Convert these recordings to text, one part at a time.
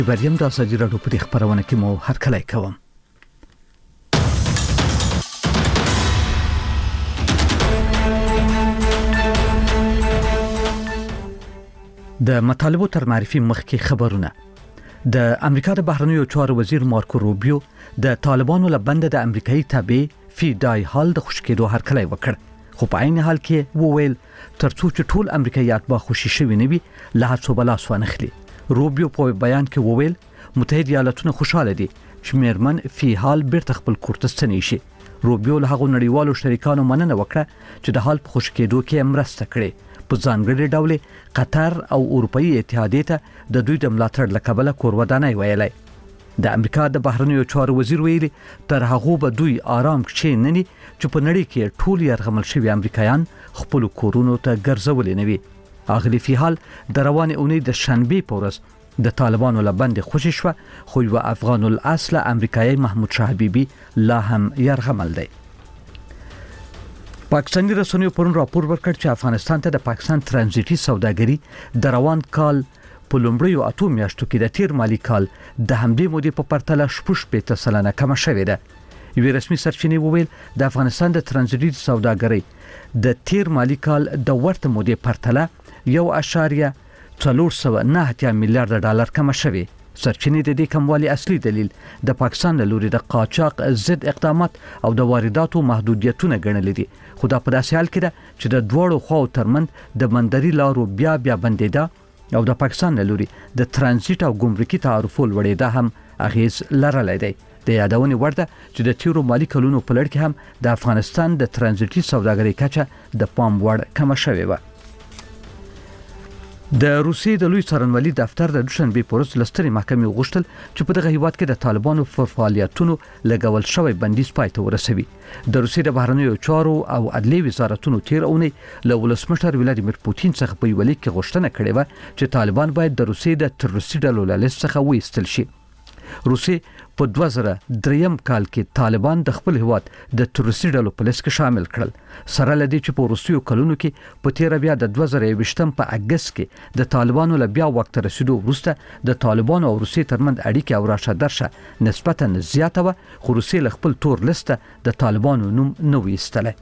بریم د ازادي راډیو په خبرونه کې مو هرکلی کوم. د مطالبو تر معرفي مخکې خبرونه. د امریکا د بهرنیو چارو وزیر مارکو روبیو د طالبانو لبند د امریکایي تابع فیدای هال د خوشکېدو هرکلی وکړ، خو په عین حال کې وویل ترڅو چې ټول امریکایات با خوشي شوي نه وي له هڅو بلاس ونخلي. روبیو په بیان کې وویل متحده ایالاتونه خوشاله دي چې میرمن فی حال بیرته خپل کور ته ستنې شي. روبیو له هغو نړیوالو شریکانو مننه وکړه چې د حال په خوشکېدو کې مرسته کړې. په ځانګړي ډول قطر او اروپאי اتحادیه ته د دوی د ملاتړ لکبله کور ودانۍ ویلای. د امریکا د بهرنیو چارو وزیر ویلي تر هغه به دوی آرام کښینني چې په نړۍ کې ټول یرغمل شوي امریکایان خپل کورونو ته ګرځولي نه وي. اغلی فی حال د روانې اونۍ د شنبې په ورځ د طالبانو لبند خوشی شو، خو یو افغان الاصل امریکایي محمود شاه حبیبي لا هم یرغمل دی. پاکستاني رسنیو پرون راپور ورکړ چې افغانستان ته د پاکستان ترانزیتي سوداګري د روان کال په لومړیو 8 میاشتو کې د تیر مالی کال د همدې مودې په پرتله 8% کمه شوې ده. یو رسمي سرچینې وویل د افغانستان د ترانزیتي سوداګري د تیر مالی کال د ورته مودې پرتله 1.409 میلیارډ ډالر کمه شوې. سرچینې د دې کموالي اصلي دلیل د پاکستان له لوري د قاچاق ضد اقدامات او د وارداتو محدودیتونه ګڼل دي، خو دا په داسې حال کې ده چې د دوړو خواو ترمن د بندري لارو بیا بندیدا او د پاکستان له لوري د ترانزیت او ګمرکي تعرفو لوړېدا هم اغیز لرلی دی. د یادونې وړ ده چې د تیرو مالی کلونو په لړ کې هم د افغانستان د ترانزیتي سوداګرۍ کچه د پام وړ کمه شوې وه. د روسیې د لوی څارنوالي دفتر د دوشنبه په ورځ لستري محکمې غوښتل چې په دغه هیواد کې د طالبانو پر فعالیتونو لګول شوی بندیز پای ته ورسوي. د روسیې د بهرنیو چارو او عدلیې وزارتونو تیر اونۍ له ولسمشر ولادیمیر پوتین څخه په یو لیک کې غوښتنه کړې و چې طالبان باید د روسیې د تروریستي ډلو له لیست څخه وایستل شي. روسیې په 2003 کال کې طالبان د خپل هیواد د تروریستي ډلو په لیست کې شامل کړل، سره لدی چې په روسیو کلونو کې په تیر بیا د 2020 په اگست کې د طالبانو له بیا وخت رسیدو وروسته د طالبانو او روسیې ترمنځ اړیکې او راشه درشه نسبتا زیاته و، خو روسیې له خپل تور لیست د طالبانو نوم نه ویستله.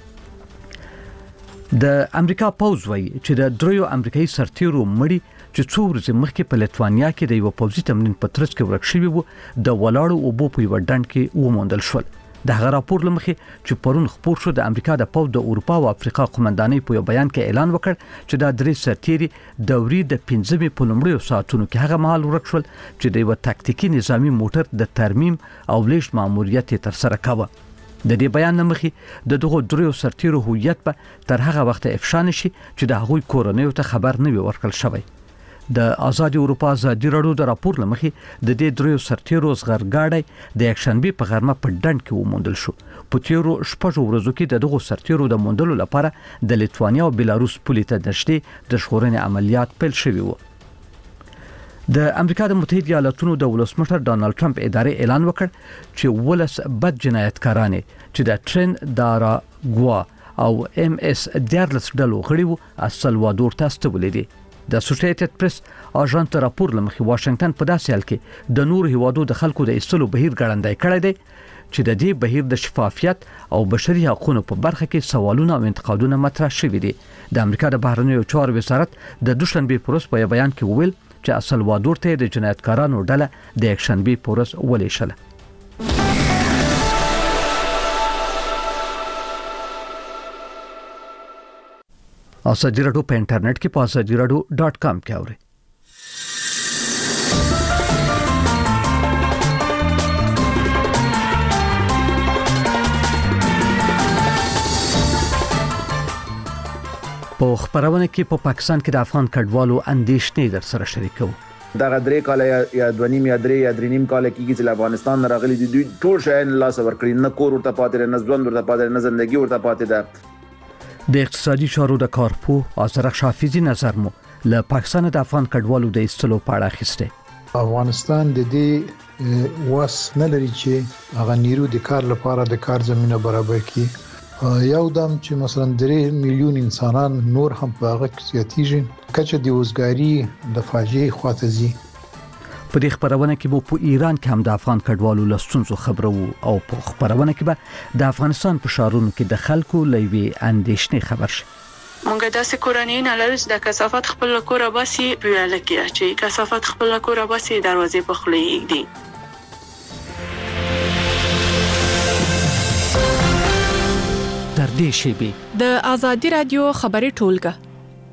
د امریکا پوز وایي چې د دریو امریکایي سرتیرو مړي چې څو ورځې مخکې په لټوانیا کې د یو پوځي تمرین په ترڅ کې ورک شوي وو د ولاړو اوبو په یو ډنډ کې وموندل شول. د هغه راپور لمخې چې پرون خپور شو د امریکا د پوز د اروپا او افریقا قومندانۍ په یو بیان کې اعلان وکړ چې دا درې سرتیري دوري د 15 په لومړیو ساعتونو کې هغه مهال ورک شول چې د یو تاکتیکي نظامی موټر د ترمیم او لیږد ماموریت تر سره کاوه. د دې بیان لمخې د دغو دریو سرتیرو هویت به تر هغه وخت افشا نشي چې د هغوی کورنیو ته خبر نه وي ورکړل شوی. د آزادي اروپا ازادي راډیو د راپور لمخې د دې دریو سرتیرو زغرګاډی د یکشنبه په غرمه په ډنډ کې وموندل شو. په تیرو شپږو ورځو کې دغه سرتیرو د موندلو لپاره د لټوانیا او بیلاروس پولې ته نږدې د ژغورنې عملیات پیل شوي وو. د امریکا د متحده ایالاتونو د ولسمشر ډانلډ ټرمپ ادارې اعلان وکړ چې ولس بد جنایتکاران چې د ټرین دارا ګوا او ام اس 14 ډلو غړي وو السلوادور ته استولې دي. د اسوسییټډ پریس اژانس راپور لمخې واشنگټن په داسې حال کې د نور هیوادو د خلکو د ایستلو بهیر ګړندای کړی دی چې د دې بهیر د شفافیت او بشري حقوقو په برخه کې سوالونه او انتقادونه مطرح شوي دي. د امریکا د بهرنیو چارو وزارت د دوشنبه په ورځ په بیان کې وویل چې السلوادور ته د جنایتکارانو ډله د یکشنبه په ورځ ولیشله. ازادي راډیو په انټرنیټ کې په azadiراdio.com کې اورئ. په خبرونه کې په پاکستان کې د افغان کډوالو اندېښنې در سره شریکو. دا غدرې کال یا 2.5 یا 3 یا 3.5 کال کېږي چې افغانستان راغلي دي، دوی ټول شاین لاس ورکړي، نه کور ورته پاتې نه ځوند ورته پاتې نه زندگی ورته پاتې ده. د اقتصادي چارو د کارپو آزرخ حافظي نظر مو له پاکستان د افغان کډوالو د ایستلو په اړه اخیسته. افغانستان د دې واس نه لري چې هغه نیرو د کار لپاره د کار زمينه برابر کړي. یو دم چې مثلا 3 میلیون انسانان نور هم په هغه کې زیاتېږي، کچه د وزګاری د فاجعه خواته زی. په دې خبرونه کې به په ایران کې هم د افغان کډوالو لستونزو خبرو او په خبرونه کې به د افغانستان په شهرونو کې د خلکو لوي اندېښنې خبر شي. مونږ داسې کورنۍ نه لرو چې د کثافات خپل کور باسي پیاله کې چې کثافات خپل کور باسي دروازې په خولې دي. تر دې شیبې د آزادي رادیو خبري ټولګه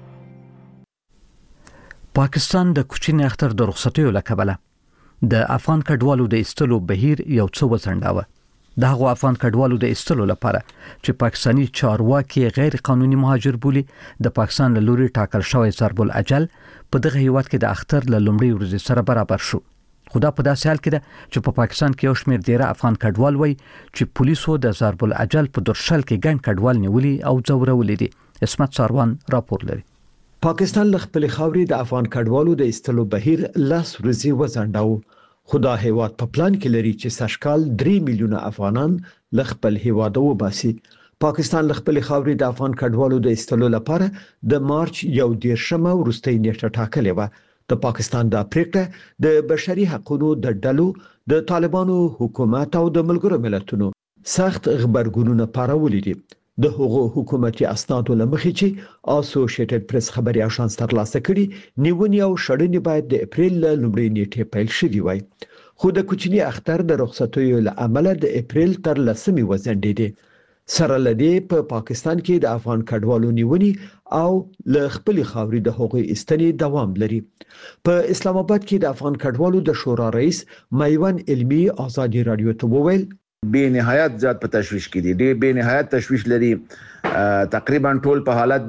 پاکستان د کوچنی اختر د رخصتیو لکبله د افغان کډوالو د استلو بهیر یو څه وڅنډاوه. د هغو افغان کډوالو د استلو لپاره چې پاکستانی چارواکي غیر قانوني مهاجر بولي د پاکستان له لوري ټاکل شوی ضرب الاجل په دغه هیواد کې د اختر له لومړۍ ورځې سره برابر شو. خدا په داسې حال کې ده چې په پاکستان کې یو شمېر ډیره افغان کډوال وای چې پولیسو د ضرب الاجل په درشل کې ګڼ کډوال نیولي او ځورولې دي. اسمت ساروان راپور لري. پاکستان له خپل خاوري د افغان کډوالو د استلو بهیر لاس ورزي وزنداو. خدا هیواد په پلان کې لري چې سشکال 3 میلیونه افغانان له خپل هیواد وباسي. پاکستان له خپل خاوري د افغان کډوالو د استلو لپاره د مارچ 11 وروستۍ نیټه ټاکلې و. د پاکستان د پریکړه د بشري حقوقو د ډلو د طالبانو حکومت او د ملګرو ملتونو سخت خبرګونونه پارولې دي. د هغو حکومتي اسنادو لمخې چې اسوسییټډ پریس خبري اژانس ترلاسه کړي نیونی او شړنې باید د اپریل لومړۍ نیټې پیل شوي وای. خو د کوچنی اختر د رخصتیو له امله د اپریل تر 10 وزندېدي. سره لدی په پاکستان کې د افغان کډوالو نیونی او له خپل خاوري د هغوی استنې دوام لري. په اسلام آباد کې د افغان کډوالو د شورا رئیس میوان علمی آزادي رادیو ته وویل به نهایت زیات په تشویش کې دي. ډېر به نهایت تشویش لري. تقریبا ټول په حالت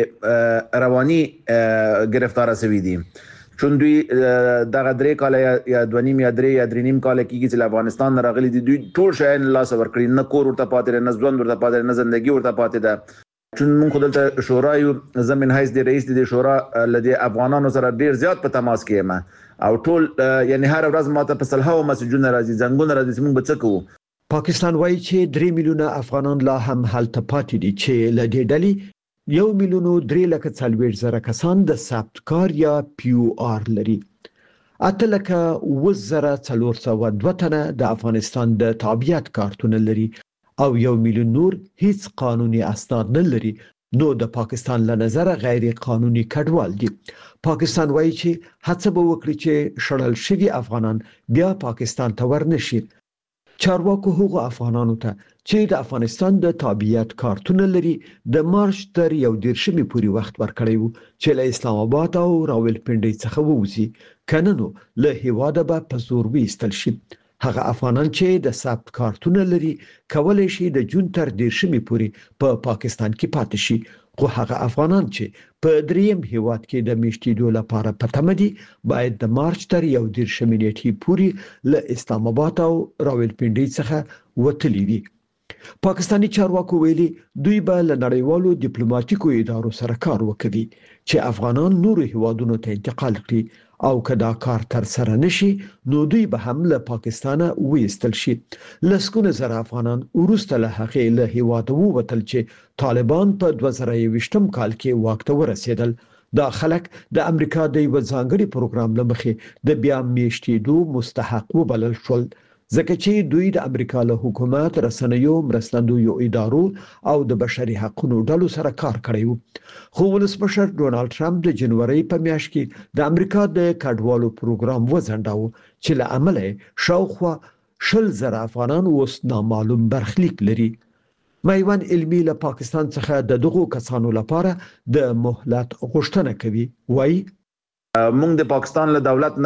د رواني گرفتار شوي دي. چون دوی دغه 3 کال یا 2.5 یا 3 یا 3.5 کال کېږي چې افغانستان راغلي دي. دوی ټول شاین لاس ورکړي، نه کور ورته پاتې، نه ځوان ورته پاتې، نه زندگی ورته پاتې ده. چون موږ خپل شورا یو زمين حیث د رئیس د شورا لدی افغانانو سره ډیر زیات په تماس کې ما او ټول یعنی هر ورځ ماته په صلحه او مسجونه راځي، زنګونه راځي، موږ به څه کوو. پاکستان وایي چې 3 میلیونه افغانان لا هم هلته پاتې دي چې له دې ډلې 1,340,000 کسان د ثبت کار یا پیو آر لري. 8,402 تنه د افغانستان د تابعیت کارتونه لري او 1 میلیون نور هیڅ قانوني اسناد نه لري. نو د پاکستان له نظر غیر قانوني کډوال دي. پاکستان وایي چې هڅه به وکړي چې شړل شوي افغانان بیا پاکستان ته ورنشي. چارواکو هغو افغانانو ته چې د افغانستان د تابعیت کارتونه لري د مارچ تر 11 پورې وخت ورکړی وو چې له اسلام آباد او راولپنډي څخه ووزي، کنه نو له هیواده به په زور ویستل شي. هغه افغانان چې د ثبت کارتونه لري کولای شي د جون تر 10 پورې په پاکستان کې پاتې شي. خو هغه افغانان چې په دریم هیواد کې د میشتېدو لپاره په تمه دي باید د مارچ تر 11 نیټې پورې له اسلام آباد او راولپنډي څخه وتلی وي. پاکستانی چارواکو ویلي دوی به له نړیوالو ډیپلوماټیکو ادارو سره کار وکړي چې افغانان نورو هیوادونو ته انتقال کړي او کدا کار تر سره نشي نو دوی به هم له پاکستانه وېستل شي. لسګونه زره افغانان ورسته له هغې له هیواده ووتل چې طالبان په 2020 کال کې واک ته ورسېدل. دا خلک د امریکا د یو ځانګړي پروګرام لمخې د بیا میشتېدو مستحق وبلل شول ځکه چې دوی د امریکا له حکومت، رسنیو، مرستندویو ادارو او د بشري حقوقو ډلو سره کار کړی وو. خو ولسمشر ډونالد ټرمپ د جنوري په میاشت کې د امریکا د کډوالو پروګرام وځنډاوه چې له امله شاوخوا 10,000 افغانان اوس نامعلوم برخلیک لري. میوان علمی له پاکستان څخه د دغو کسانو لپاره د مهلت غوښتنه کوي. وایي موږ د پاکستان له دولت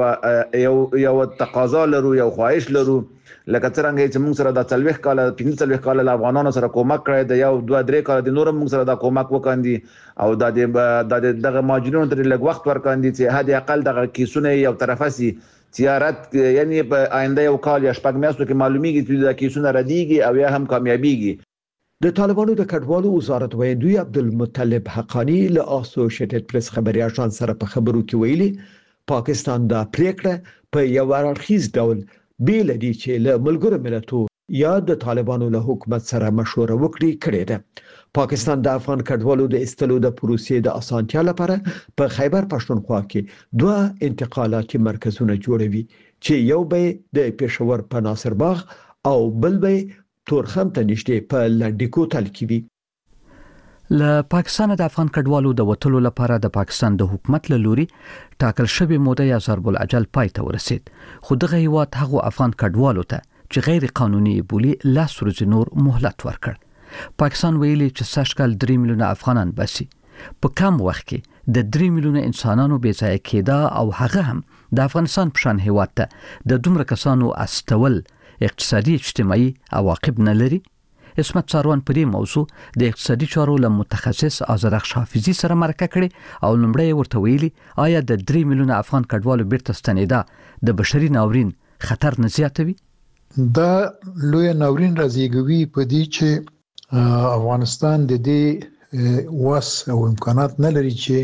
نه یو تقاضا لرو، یو خواهش لرو، لکه څنګه چې موږ سره د 40 کال 45 کال افغانانو سره کومک کړی د یو 2-3 کال د نور موږ سره د کومک وکاندي او د دغه ماجرونو ته لږ وخت ورکاندي چې هدي اقل دغه کیسونه یو طرفه سي تیارت یعنی په آینده یو کال یا شپږ میاشتو کې معلومیږي چې د کیسونه ردیږي او یا هم کامیابیږي. د طالبانو د کډوالو وزارت ویاندوی عبدالمطلب حقانی له اسوسییټډ پریس خبري اژانس سره په خبرو کې ویلي پاکستان دا پریکړه په یو اړخیز ډول بیل دي چې له ملګرو ملتونو یا د طالبانو له حکومت سره مشوره وکړي ده. پاکستان د افغان کډوالو د استلو د پروسې د اسانتیا لپاره په خیبر پښتونخوا کې 2 انتقالاتي مرکزونه جوړوي چې یو به د پېښور په ناصر باغ او بل به تورخم ته نږدې په لنډیکو تل کې وي. له پاکستان د افغان کډوالو د وټلو لپاره د پاکستان د حکومت له لوري ټاکل شوی موده یا ضرب الاجل پای ته ورسید. خو دغه هیواد هغه افغان کډوالو ته چې غیر قانوني بولی لاس ورځ نور مهلت ورکړ. پاکستان ویلي چې سږکال 3 میلیونه افغانان بسي. په کم وخت کې د 3 میلیونه انسانانو بې ځای کېدا او هغه هم د افغانستان په شان هیواد ته د دومره کسانو استول اقتصادي اجتماعي عواقب نه لري. اسمت ساروان په دې موضوع د اقتصادي چارو له متخصص آزرخ حافظي سره مرکه کړي او لومړی ورته ویلي آیا د 3 میلیونه افغان کډوالو بیرته ستنېدا د بشري ناورین خطر نه زیاتوي؟ دا لوی ناورین راځيږي په دې چې افغانستان د دې واس او امکانات نه لري چې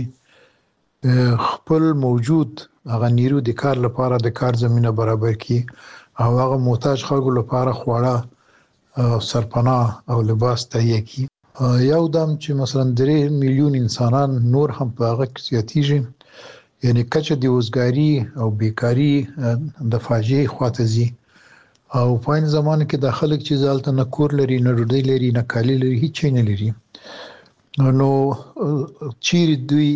خپل موجود هغه نیرو د کار لپاره د کار زمينه برابر کړي او هغه محتاج خلکو لپاره خواړه سرپناه او لباس تهیه کړي. یو دم چې مثلا 3 میلیون انسانان نور هم په هغه کې زیاتېږي، یعنی کچه د وزګاری او بیکاری د فاجعه خواته او په این زمانه کې د خلک چې ځالته نه کور لري، نه ډوډۍ لري، نه کالی لري، هیڅ نه لري. نو چیرې دوی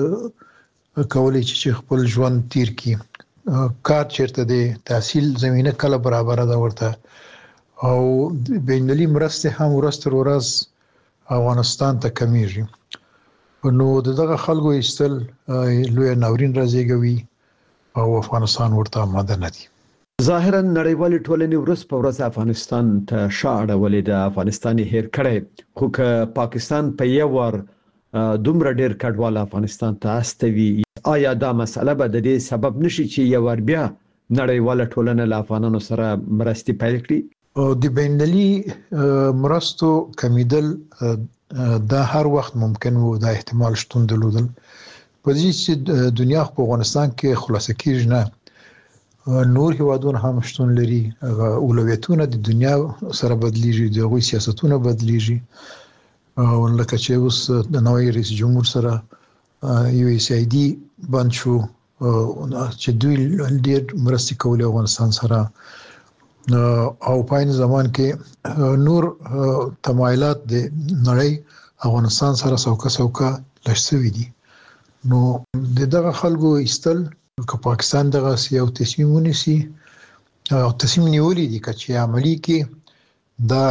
کولای چې خپل ژوند تیر کړي. کار چیرته دی، تحصیل زمينه کله برابر ده ورته، او بینالمللي مرسته هم ورستر ورځ افغانستان ته کمیږي. نو دغه خلکو استل لوی ناورین راځيږي او افغانستان ورته آماده نه دي. ظاهرا نړیوال ټولنې ورځ په ورځ افغانستان ته شاړه ولې د افغانستاني هیر کړي، خو که پاکستان په یو ور دومره ډیر کډوال افغانستان ته استوي، آیا دا مسله به د دې سبب نشي چې یو ور بیا نړیوال ټولنه له افغانانو سره مرستې پیل کړي؟ او د بینالمللي مرستو کمیدل دا هر وخت ممکن وو، دا احتمال شتون درلودل. په دې چې دنیا په افغانستان کې خلاصه کیږي نه، نور هیوادونه هم شتون لري. اولویتونه د دنیا سره بدلیږي، د غوي سیاستونه بدلیږي. او لکه چې اوس د نوې رئیس جمهور سره USAID بند شو چې دوی ډېر مرستې کولې افغانستان سره، او په این زمان کې نور تمایلات د نړۍ افغانستان سره څوکه لښسوي دي. نو دغه خلکو استل که پاکستان دغه یو تصمیم ونیسي او تصمیم نیولې دي چې عملی کې دا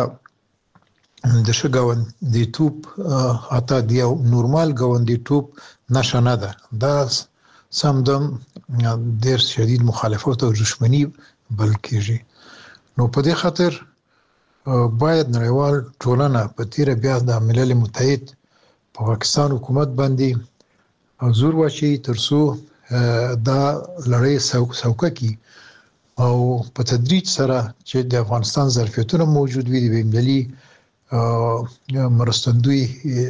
د شګاوندې توپ اته دی او نورمال ګاوندې توپ نشانه ده، دا سمدم ډېر شدید مخالفت او دښمنی بلکې. نو په دې خاطر باید نړیوال ټولنه په تیر بیا د ملل متحد په پاکستان حکومت باندې زور واچي ترڅو دا لړۍ څوکه کی او په تدریج سره چې د افغانستان ظرفیتونه موجود وي، د بینالمللي مرستندوی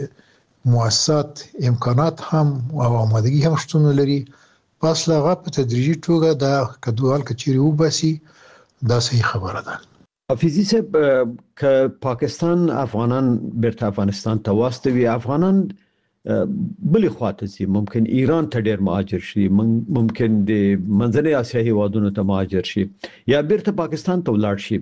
مؤسسات امکانات هم او آمادګي هم شتون لري. پس لاغه په تدریجي توګه دا کډوال کچيري وباسي، دا صحیح خبره ده. حافظي صاحب، که پاکستان افغانان بیرته افغانستان ته واستوي، افغانان بلې خواته سي، ممکن ایران ته ډیر مهاجر شي، ممکن د منځنۍ اسیا هیوادونو ته مهاجر شي، یا بیرته پاکستان ته ولاړ شي.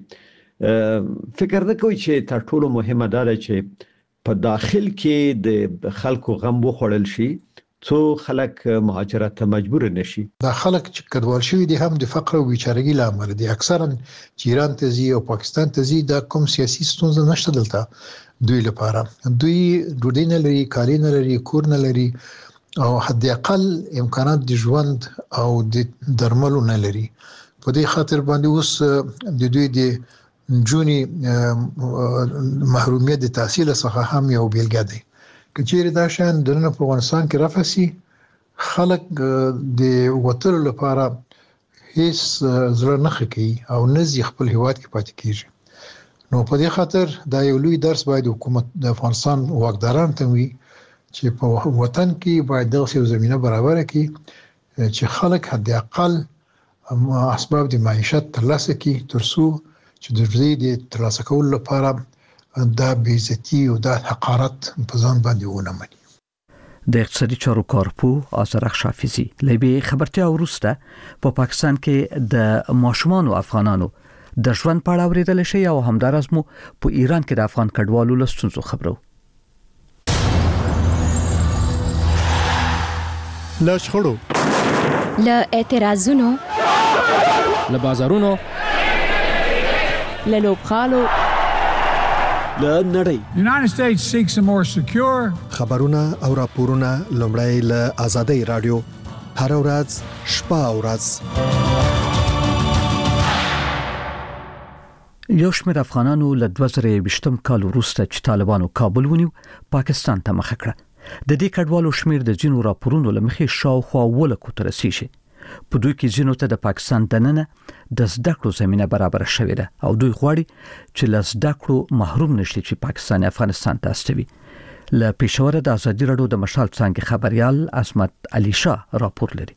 فکر نه کوي چې تر ټولو مهمه ده چې په داخل کې د خلکو غم وخوړل شي څو خلک مهاجرت ته مجبور نشي؟ دا خلک چې کډوال شوي دي هم د فقر او بیچارهګۍ لامل دي. اکثرا چې ایران ته ځي او پاکستان ته ځي، دا کوم سیاسي ستونزه نشته دلته دوی لپاره. دوی ډوډۍ نه لري، کالي نه لري، کور نه لري، او حد اقل امکانات د ژوند او د درملو نه لري. په دې خاطر باندې اوس د دوی د جونی محرومیت د تحصیل څخه هم یو بیلګه دی. کچېره دا شان د نن په افغانستان کې رافسي خلک د وټل لپاره هیڅ زړه نه خکې او نزي خپل هیواد کې پاتې کیږي. نو په دې خاطر دا یو لوی درس باید حکومت د افغانستان واکداران ته وي چې په وطن کې باید دغه زمينه برابر کړي چې خلک حد اقل اسباب د معیشت ترلاسه کړي ترڅو چې د دې د ترلاسه کولو لپاره دا بیزتی او دا حقارت په ځان باندې ونه مني. د اقتصادي چارو کارپو آزرخ شافیزی لبی خبرتیا وروسته په پاکستان کې د ماشومانو افغانانو د ژوند په اړه اوریدل شي او همدارس مو په ایران کې د افغان کډوالو لستونزو خبرو. له شخړو، له اعتراضونو، له بازارونو، له لوبخالو، له نړۍ. United States seeks a more secure خبرونه او راپورونه لومړی له آزادۍ رادیو هر ورځ شپه او ورځ. یو شمېر افغانانو له 2020 کال وروسته چې طالبانو کابل ونیو پاکستان ته مخه کړه. د دې کډوالو شمېر د جنو راپورونو لمخې شاوخوا ولکو تر رسیدي. په دوی کې جنو ته د پاکستان دننه د زده کړو زمينه برابر شوې ده او دوی غواړي چې له زده کړو محروم نشي چې پاکستان افغانستان ته استوي. له پېښور د ازادي رادیو د مشال څنګه خبريال عصمت علي شاه راپور لري.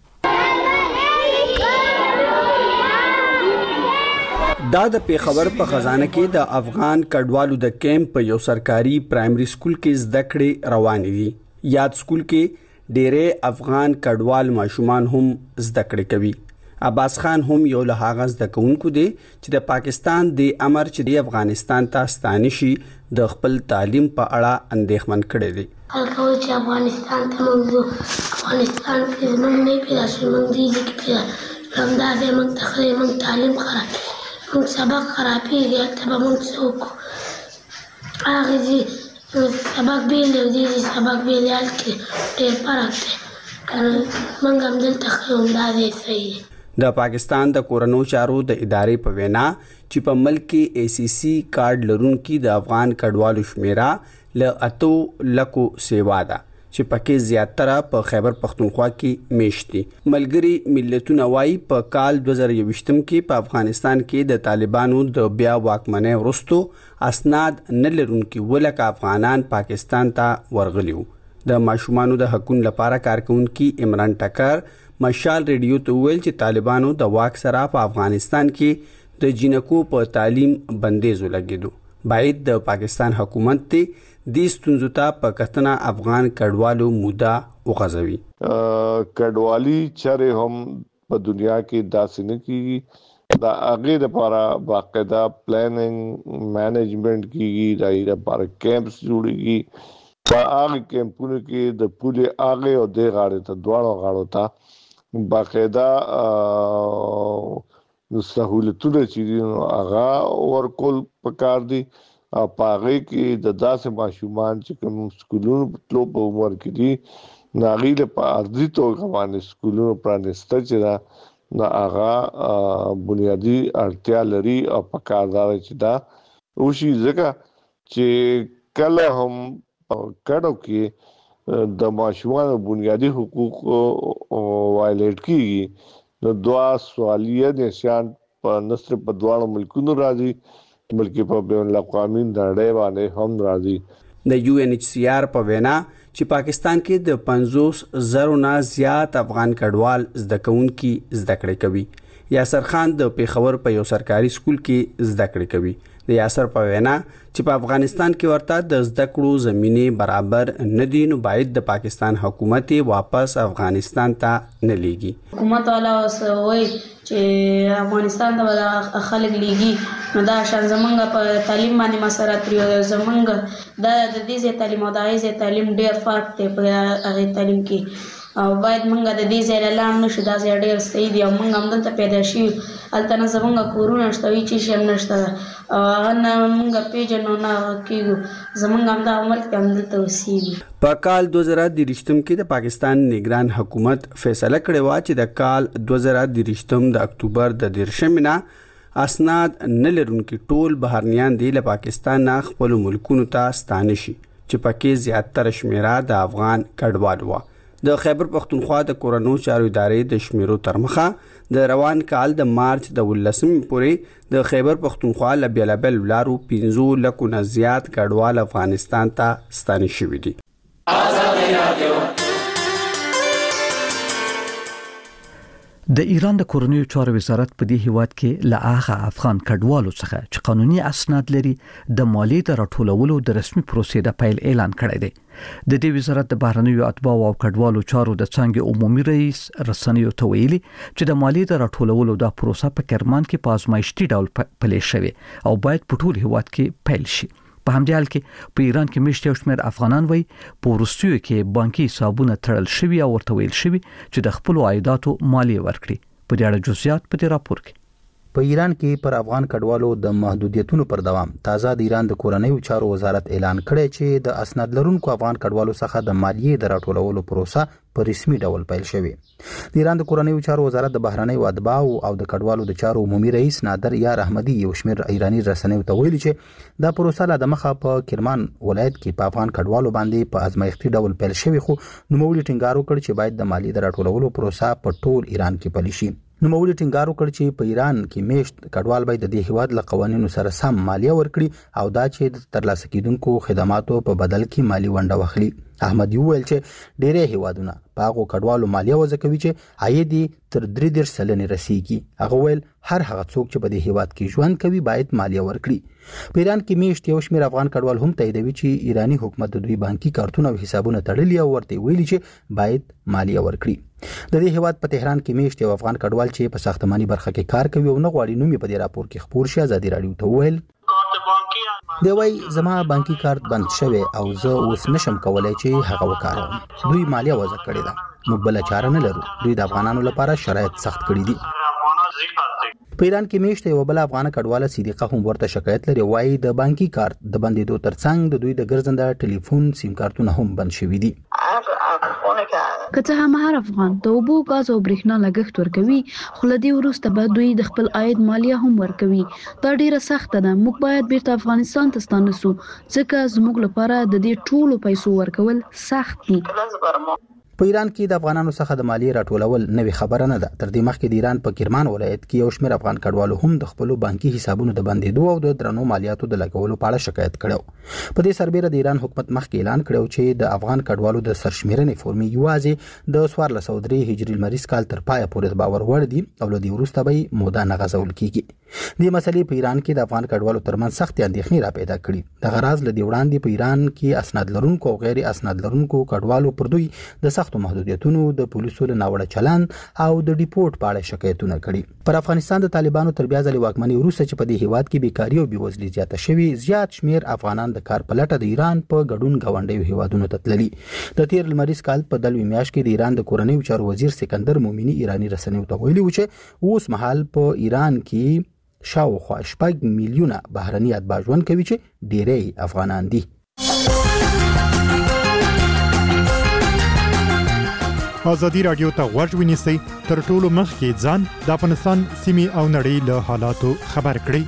دا د پېښور په خزانه کې د افغان کډوالو د کیمپ په یو سرکاري پرایمري سکول کې زده کړې روان دي. یاد سکول کې ډېرې افغان کډوال ماشومان هم زده کړې کوي. عباس خان هم یو له هغه زده کوونکو دی چې د پاکستان د امر چې د افغانستان ته ستانه شي د خپل تعلیم په اړه اندېښمن کړي دي. خلکو چې افغانستان ته موضوع افغانستان کې زموږ نه پیدا شي، موږ دې کې پیدا همدا دې موږ تخلي موږ تعلیم خراب موږ سبق خرابېږي ته به موږ څوک هغه دې سبق بیل دی سبق بیل کې ډېر فرق دی کنه موږ هم دلته همدا دې صحیح. د پاکستان د کورونو چارو د ادارې په وینا چې په ملک کې ACC کارت لرونکي د افغان کډوالو شمیره ل 8 لکو سیوا ده چې پکې زیاتره په خیبر پختونخوا کې میشتي. ملګری ملتونه وايي په کال 2020 کې په افغانستان کې د طالبانو د بیا واکمنۍ وروسته اسناد نه لرونکي ولکه افغانان پاکستان ته ورغلیو. د ماشومانو د حقوقو لپاره کارکونکي عمران ټکر مشال ریډیو ته ویل چې طالبانو د واک سره په افغانستان کې د جنکو په تعلیم بندیز ولګیدو. باید د پاکستان حکومت ته د ستونزو ته په کتنه افغان کډوالو مودا وغځوي. کډوالي چره هم په دنیا کې داسې نه کیږي. دا هغه لپاره باقاعده پلانینګ مینجمنت کیږي، دایره لپاره کیمپس جوړیږي. په هغه کیمپونو کې د پوله هغه او د غاړې ته دواړو غاړو ته باقاعده نو سہولتونه چې هغه ورکول پکار دي. پاغه کې د داسې ماشومان چې کوم سکولونو په عمر کې دي ناغیله په ارضي توګه باندې سکولونو پرانسته چې دا هغه بنیادی اړتیا لري او پکاردار چې دا وشي ځکه چې کله هم کډو کې د ماشومان بنیادی حقوق وایلیټ کیږي نو دوا سوالیه نشان په نصر په دواړو ملکونو راځي، بلکې په بین الاقوامي نړۍ باندې هم راځي. د UNHCR په وینا چې پاکستان کې د 50,000 نه زیات افغان کډوال زده کوونکي زده کړې کوي. یاسر خان د پېښور په یو سرکاري سکول کې زده کړې کوي. د یاسر په وینا چې په افغانستان کې ورته د زده کړو زمينه برابر نه دي، نو باید د پاکستان حکومت واپس افغانستان ته نه لیږي. حکومت والا وایي چې افغانستان ته خلک لیږي، نو دا شان زمونږ په تعلیم باندې مسرات لري. زمونږ د دې تعلیم او د هغې تعلیم ډېر فرق دی په هغې تعلیم کې، او باید موږ د دې ځای لاړ نشو. دا ځای ډېر صحیح دی او موږ هم دلته پیدا شوي، هلته نه زمونږ کورونه شته وي چې شی هم نشته او هغه نه موږ پیژنو نه کېږو. زمونږ همدا عمر کې هم دلته اوسېږو. په کال 2023 کې د پاکستان نگران حکومت فیصله کړې وه چې د کال 2023 د اکتوبر د 13 نه اسناد نه لرونکي ټول بهرنیان دی له پاکستان نه خپل ملکونو ته ستانه شي، چې پکې زیاتره شمیره د افغان کډوال و. د خیبر پختونخوا د کورونو چارو ادارې د شمیرو ترمخه د روان کال د مارچ د 18 پورې د خیبر پختونخوا له بیلابل ولارو 15 لکو نه زیات کډوال افغانستان ته ستانه شوي دي. د ایران د کورنیو چارو وزارت په دې هیواد کې له هغه افغان کډوالو څخه چې قانوني اسناد لري د مالیې د راټولولو د رسمي پروسې د پیل اعلان کړی دی. د دې وزارت د بهرنیو اتباعو او کډوالو چارو د څنګه عمومي رئیس رسنیو ته ویلي چې د مالیې د راټولولو د پروسه په کرمان کې په ازمایښتي ډول پلې شوی او باید په ټول هیواد کې پیل شي. په همدې حال کې په ایران کې مشت یو شمېر افغانان وایي په وروستیو کې بانکي حسابونه تړل شوي او ورته ویل شوي چې د خپل عایداتو مالیه ورکړي. په دې اړه جزئیات په دې راپور کې. په ایران کې پر افغان کډوالو د محدودیتونو پر دوام تازه د ایران د کورنیو چارو وزارت اعلان کړی چې د اسناد لرونکو افغان کډوالو څخه د مالیې د راټولولو پروسه په رسمي ډول پیل شوې. د ایران د کورنیو چارو وزارت د بهرنیو اتباعو او د کډوالو د چارو عمومي رئیس نادر یار احمدي یو شمېر ایرانی رسنیو ته ویلي چې دا پروسه لا د مخه په کرمان ولایت کې په افغان کډوالو باندې په ازمایښتي ډول پیل شوې، خو نوموړي ټینګار وکړ چې باید د مالیې د راټولولو پروسه په ټول ایران کې پلي شي. نوموړي ټینګار وکړ چې په ایران کې میشت کډوال باید د دې هیواد له قوانینو سره سم مالیه ورکړي او دا چې د ترلاسه کیدونکو خدماتو په بدل کې مالی ونډه واخلي. احمد وویل چې ډېری هیوادونه په هغو کډوالو مالیه وضع کوي چې عاید تر 33% رسیږي. هغه ویل هر هغه څوک چې په دې هیواد کې ژوند کوي باید مالیه ورکړي. په ایران کې میشت یو شمېر افغان کډوال هم تاییدوي چې ایرانی حکومت د دوی بانکي کارتونه او حسابونه تړلي او ورته ویلي چې باید مالیه ورکړي. د دې هیواد په تهران کې میشت یو افغان کډوال چې په ساختماني برخه کې کار کوي او نه غواړي نوم یې په دې راپور کې خپور شي ازادي راډیو ته وویل دی وای زما بانکي کارت بند شوی او زه اوس نشم کولای چې هغه وکاروم. دوی مالیه وضع کړې ده، موږ بل چاره نه لرو. دوی د افغانانو لپاره شرایط سخت کړي دي. په ایران کې میشته یو بل افغان کډواله صدیقه هم ورته شکایت لري. وایي د بانکي کارت د بندیدو ترڅنګ د دوی د ګرځنده ټلیفون سیم کارتونه هم بند شوي دي. که څه هم هر افغان د اوبو، غاز او برېښنا لګښت ورکوي، خو له دې وروسته به دوی د خپل عاید مالیه هم ورکوي. دا ډیره سخته ده. موږ باید بیرته افغانستان ته ستانه سو ځکه زموږ لپاره د دې ټولو پیسو ورکول سخت دي. په ایران کې د افغانانو څخه د مالیې راټولول نوې خبره نه ده. تر دې مخکې د ایران په کرمان ولایت کې یو شمېر افغان کډوالو هم د خپل بانکي حسابونو د بندیدو او د درنو مالیاتو د لګولو په اړه شکایت کړو. په دې سربېره د ایران حکومت مخکې اعلان کړو چې د افغان کډوالو د سرشمیرنې فورمې یوازې د 1403 هجري لمریز کال تر پایه پورې باور وړ دي او له دې وروسته به موده نه غځول کیږي. دې مسلې په ایران کې د افغان کډوالو ترمنځ سخت اندېښنې را پیدا کړي. د غراض له دې وړاندې په ایران کې اسناد لرونکو او غیر اسناد لرونکو کډوالو پر دوی د سختو محدودیتونو، د پولیسو له ناوړه چلند او د ډیپورت په اړه شکایتونه کړي. پر افغانستان د طالبانو تر بیا ځلې واکمنۍ وروسته چې په دې هیواد کې بیکاري او بېوزلي زیاته شوې، زیات شمېر افغانان د کار په لټه د ایران په ګډون ګاونډیو هیوادونو ته تللي. د تیر لمریز کال په دلوي میاشت کې د ایران د کورنیو چارو وزیر سکندر مومني ایرانی رسنیو ته ویلي و چې اوس مهال په ایران کې شاوخوا 6 میلیونه بهرني اتباع ژوند کوي چې ډېری افغانان دي. ازادي راډیو ته غوږ ونیسئ، تر ټولو مخکې ځان د افغانستان سیمې او نړۍ له حالاتو خبر کړئ.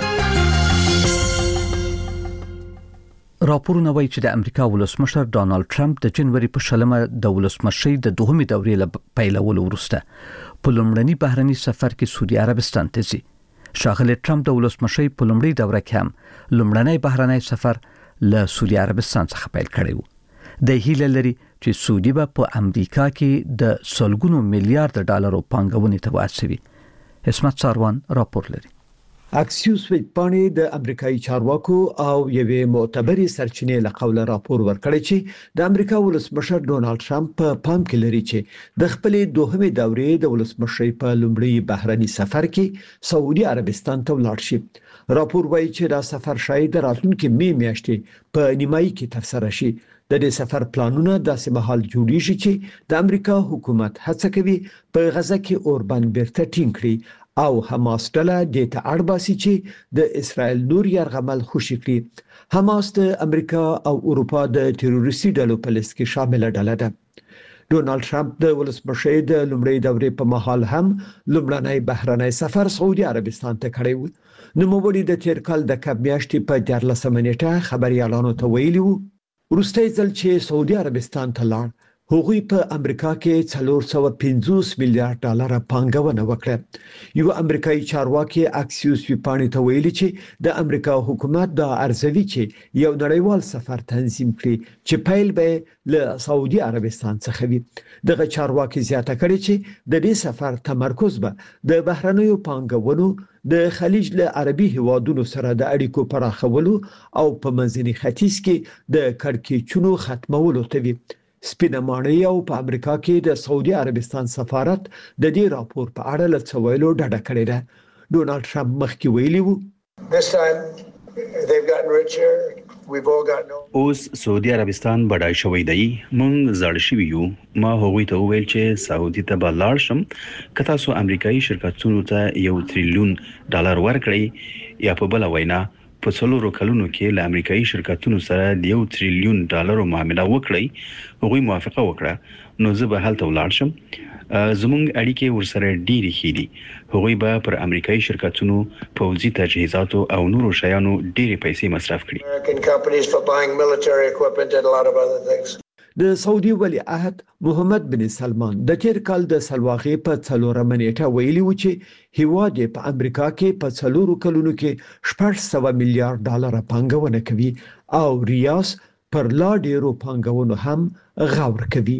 راپورونه وایي چې د امریکا ولسمشر ډانلډ ټرمپ د جنوري په 20 د ولسمشۍ د دوهمې دورې له پیلولو وروسته په لومړني بهرني سفر کې سعودي عربستان ته ځي. شاغلی ټرمپ د ولسمشۍ په لومړۍ دوره کې هم لومړنی بهرنی سفر له سعودي عربستان څخه پیل کړی و. د هیله لري چې سعودي به په امریکا کې د سلګونو میلیارډ ډالرو پانګونې ته واچوي. اسمت ساروان راپور لري. اکسیوس ویبپاڼې د امریکایي چارواکو او یوې معتبرې سرچینې له قوله راپور ورکړی چې د امریکا ولسمشر ډونالد ټرمپ په پام کې لري چې د خپلې دوهمې دورې د ولسمشۍ په لومړي بهرني سفر کې سعودي عربستان ته ولاړ شي. راپور وایي چې دا سفر شاید راتلونکي مې میاشتې په نیمایي کې ترسره شي. د دې سفر پلانونه داسې مهال جوړیږي چې د امریکا حکومت هڅه کوي په غزه کې اوربند بیرته ټینګ کړي او حماس ډله دې ته اړ باسي چې د اسرائیل نور یرغمل خوشي کړي. حماس د امریکا او اروپا د تروریستي ډلو په لیست کې شامل ډله ده. ډونالد ټرمپ د ولسمشۍ د لومړۍ دورې په مهال هم لومړنی بهرنی سفر سعودي عربستان ته کړی و. نوموړي د تیر کال د کب میاشتې په 14 نیټه خبريالانو ته ویلي وو وروستي ځل چې سعودي عربستان ته لاړ هغوی په امریکا کې 450 میلیارډ ډالر پانګونه وکړه. یو امریکایي چارواکي اکسیوس ویپانی ته ویلي چې د امریکا حکومت د ارزوي چې یو نړیوال سفر تنظیم کړي چې پیل به له سعودي عربستان څخه وي. دغه چارواکي زیاته کړې چې د دې سفر تمرکز به د بهرنیو پانګونو د خلیج له عربي هیوادونو سره د اړیکو پراخولو او په منځني ختیځ کې د کړکېچونو ختمولو ته وي. سپینه ماڼۍ او په امریکا کې د سعودي عربستان سفارت د دې راپور په اړه له څه ویلو ډډه کړې ده. ډونالد ټرمپ مخکې ویلي وو اوس سعودي عربستان بډای شوی دی، مونږ زړ شوی یو. ما هغوی ته وویل چې سعودي ته به لاړ شم که تاسو امریکایي شرکتونو ته $1 تریلیون ورکړئ، یا په بل وینا په 4 کلونو کې له امریکایي شرکتونو سره د $1 تریلیون معامله وکړئ. هغوی موافقه وکړه، نو زه به هلته ولاړ شم. زموږ اړیکې ورسره ډېرې ښې دي. هغوی به پر امریکایي شرکتونو پوځي تجهیزاتو او نورو شیانو ډېرې پیسې مصرف کړي. د سعودي ولی عهد محمد بن سلمان د تیر کال د سلواغې په 4 نیټه ویلي و چې هیواد په امریکا کې په 4 کلونو کې $600 میلیارډ پانګونه کوي او ریاض پر لا ډیرو پانګونو هم غور کوي.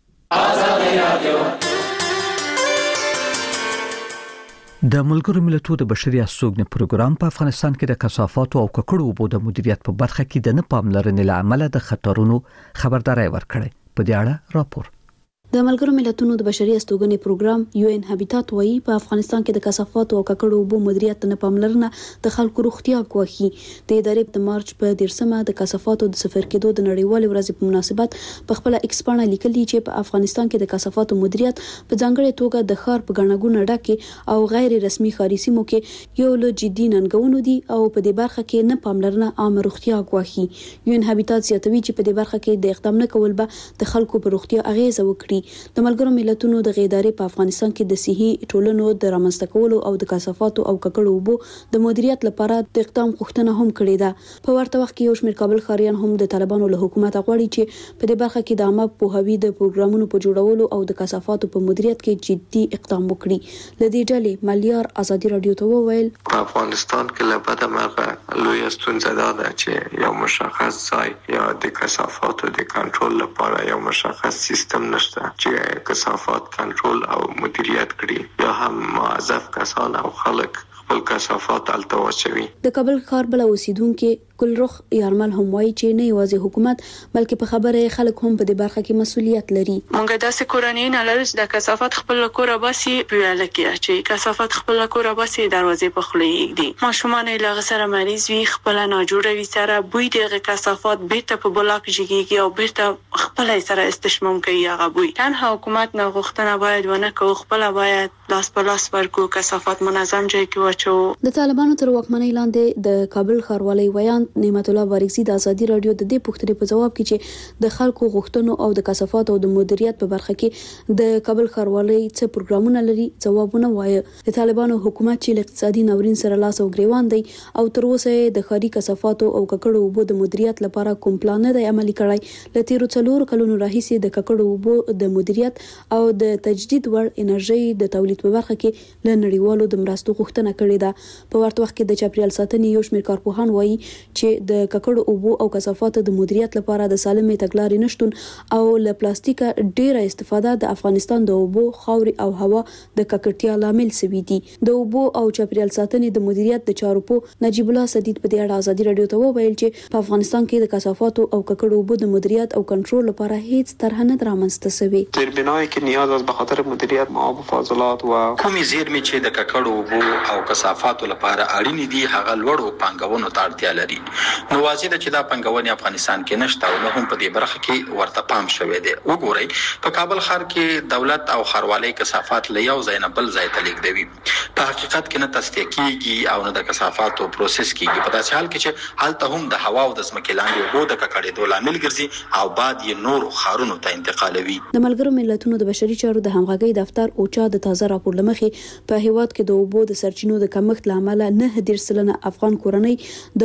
د ملګرو ملتونو د بشري استوګنې پروګرام په افغانستان کې د کثافاتو او ککړو اوبو د مدیریت په برخه کې د نه پاملرنې له امله د خطرونو خبرداري ورکړې. په دې اړه راپور. د ملګرو ملتونو د بشري استوګنې پروګرام UN هابیټات وایي په افغانستان کې د کثافاتو او ککړو اوبو مدیریت نه پاملرنه د خلکو روغتیا ګواښي. د ادارې په مارچ په 13 د کثافاتو د صفر کېدو د نړیوال ورځې په مناسبت په خپل ایکس باندې لیکلي چې په افغانستان کې د کثافاتو مدیریت په ځانګړي توګه د ښار په ګڼګونه ډکه او غیر رسمي ښاري سیمو کې یو له جدي ننګونو دي او په دې برخه کې نه پاملرنه عام روغتیا ګواښي. UN هابیټات زیاتوي چې په دې برخه کې د اقدام نه کول به د خلکو په روغتیا اغیز وکړي. د ملګرو ملتونو د غیدارې په افغانستان کې د صحي ټولنو د رامنځته کولو او د کثافاتو او ککړو اوبو د مدیریت لپاره د اقدام غوښتنه هم کړې ده. په ورته وخت کې یو شمېر کابل ښاریان هم د طالبانو له حکومت غواړي چې په دې برخه کې د عامه پوهاوي د پروګرامونو په جوړولو او د کثافاتو په مدیریت کې جدي اقدام وکړي. لدې ډلې مالیار ازادي رادیو ته وویل په افغانستان کې له بده مرغه لوی ستونزه ده چې یو مشخص ځای یا د کثافاتو د کنټرول لپاره یو مشخص سیستم نشته چې کثافات کنټرول او مدیریت کړي، یا هم موظف کسان او خلک خپل کثافات الته واچوي. د کابل ښار بل اوسیدونکو ګلرخ یارمل هم وایي چې نه یوازې حکومت بلکې په خبره خلک هم په دې برخه کې مسؤلیت لري. مونږ داسې کورنۍ نه لرو چې د کثافات خپل کور باسي پیاله کې چې کثافات خپل کور باسي دروازې په خولې دي. ماشومان له سره مریض وي، خپل نه جوړ وي، سره بوی د کثافات بیرته په بلاک جګيږي او بیرته خپل سره استشمام کوي هغه بوی. تنها حکومت نه غوښتنه باید ونه کوي، خپل باید لاس په لاس ورکو کثافات منظم ځای کې واچو. د طالبانو تر واکمنۍ لاندې د کابل ښاروالۍ ویان نعمت الله بارکزي د ازادي رادیو د دې پوښتنې په جواب کې چې د خلکو غوښتنو او د کثافاتو او د مدیریت په برخه کې د کابل ښاروالۍ څه پروګرامونه لري ځوابونه وایي. د طالبانو حکومت چې اقتصادي ناورین سره لاس او ګریوان دی او تر اوسه د ښاري کثافاتو او ککړو اوبو د مدیریت لپاره کوم پلان نه دی عملي کړی. له تیرو 4 کلونو راهیسې د ککړو اوبو د مدیریت او د تجدید وړ انرژي د تولید په برخه کې له نړیوالو د مرستو غوښتنه کړې ده. په ورته وخت کې د چاپیریال ساتنې یو شمېر کارپوهان وایي چې د ککړو اوبو او کثافاتو د مدیریت لپاره د سالمې تګلارې نشټون او له پلاستیکه ډیره استفاده د افغانستان د اوبو، خاورې او هوا د ککړتیا لامل شوي دي. د اوبو او چاپیریال ساتنې د مدیریت د چارو په نجیب الله سدید په دې اړه ازادي رادیو ته وویل چې په افغانستان کې د کثافاتو او ککړو اوبو د مدیریت او کنټرول لپاره هیڅ طرح نه رامنځته شوې. زیربنای کې نیاز است به خاطر مدیریت آب و فاضلات و کومې زیرمې چې د ککړو اوبو او کثافاتو لپاره اړین دي هغه لوړو پانګونو ته اړتیا لري. نو واضح ده چې دا پانګونې افغانستان کې نشته او نه هم په دې برخه کې ورته پام شوی دی. وګورئ په کابل ښار کې دولت او ښاروالۍ کثافات له یو ځای نه بل ځای ته لیږدوي. په حقیقت کې نه تصفیه کیږي او نه د کثافاتو پروسس کیږي. په داسې حال کې چې هلته هم د هوا او د ځمکې لاندې اوبو د ککړېدو لامل ګرځي او بعد یې نور ښارونو ته انتقالوي. د ملګرو ملتونو د بشري چارو د همغږۍ دفتر اوچا د تازه راپور لمخې په هیواد کې د اوبو د سرچینو د کمښت لامل 9.9% افغان کورنۍ د اوبو له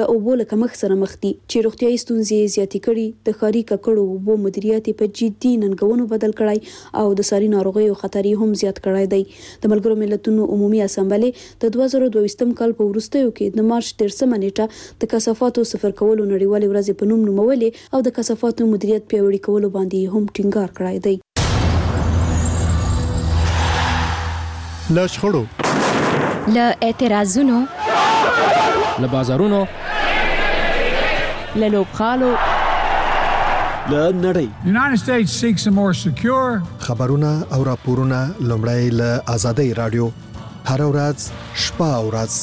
د کمښت سره مخ دي چې روغتيایي ستونزې زیاتې کړي د ښاري ککړو اوبو مدیریت په جدي ننګونو بدل کړای او د ساري ناروغیو خطر هم زیات کړای دی. د ملګرو ملتونو عمومي اسامبلې د 2022م کال په وروستیو کې د مارچ 13 نیټه د کثافاتو صفر کولو نړیوالې ورځې په نوم نومولې او د کثافاتو مدیریت پیاوړي کولو باندې هم ټینګار کړای دی. له شخړو، له اعتراضونو، له بازارونو، له لوبخالو، له نړۍ. United States seeks a more secure خبرونه او راپورونه لومړی له آزادۍ رادیو هر ورځ شپه او ورځ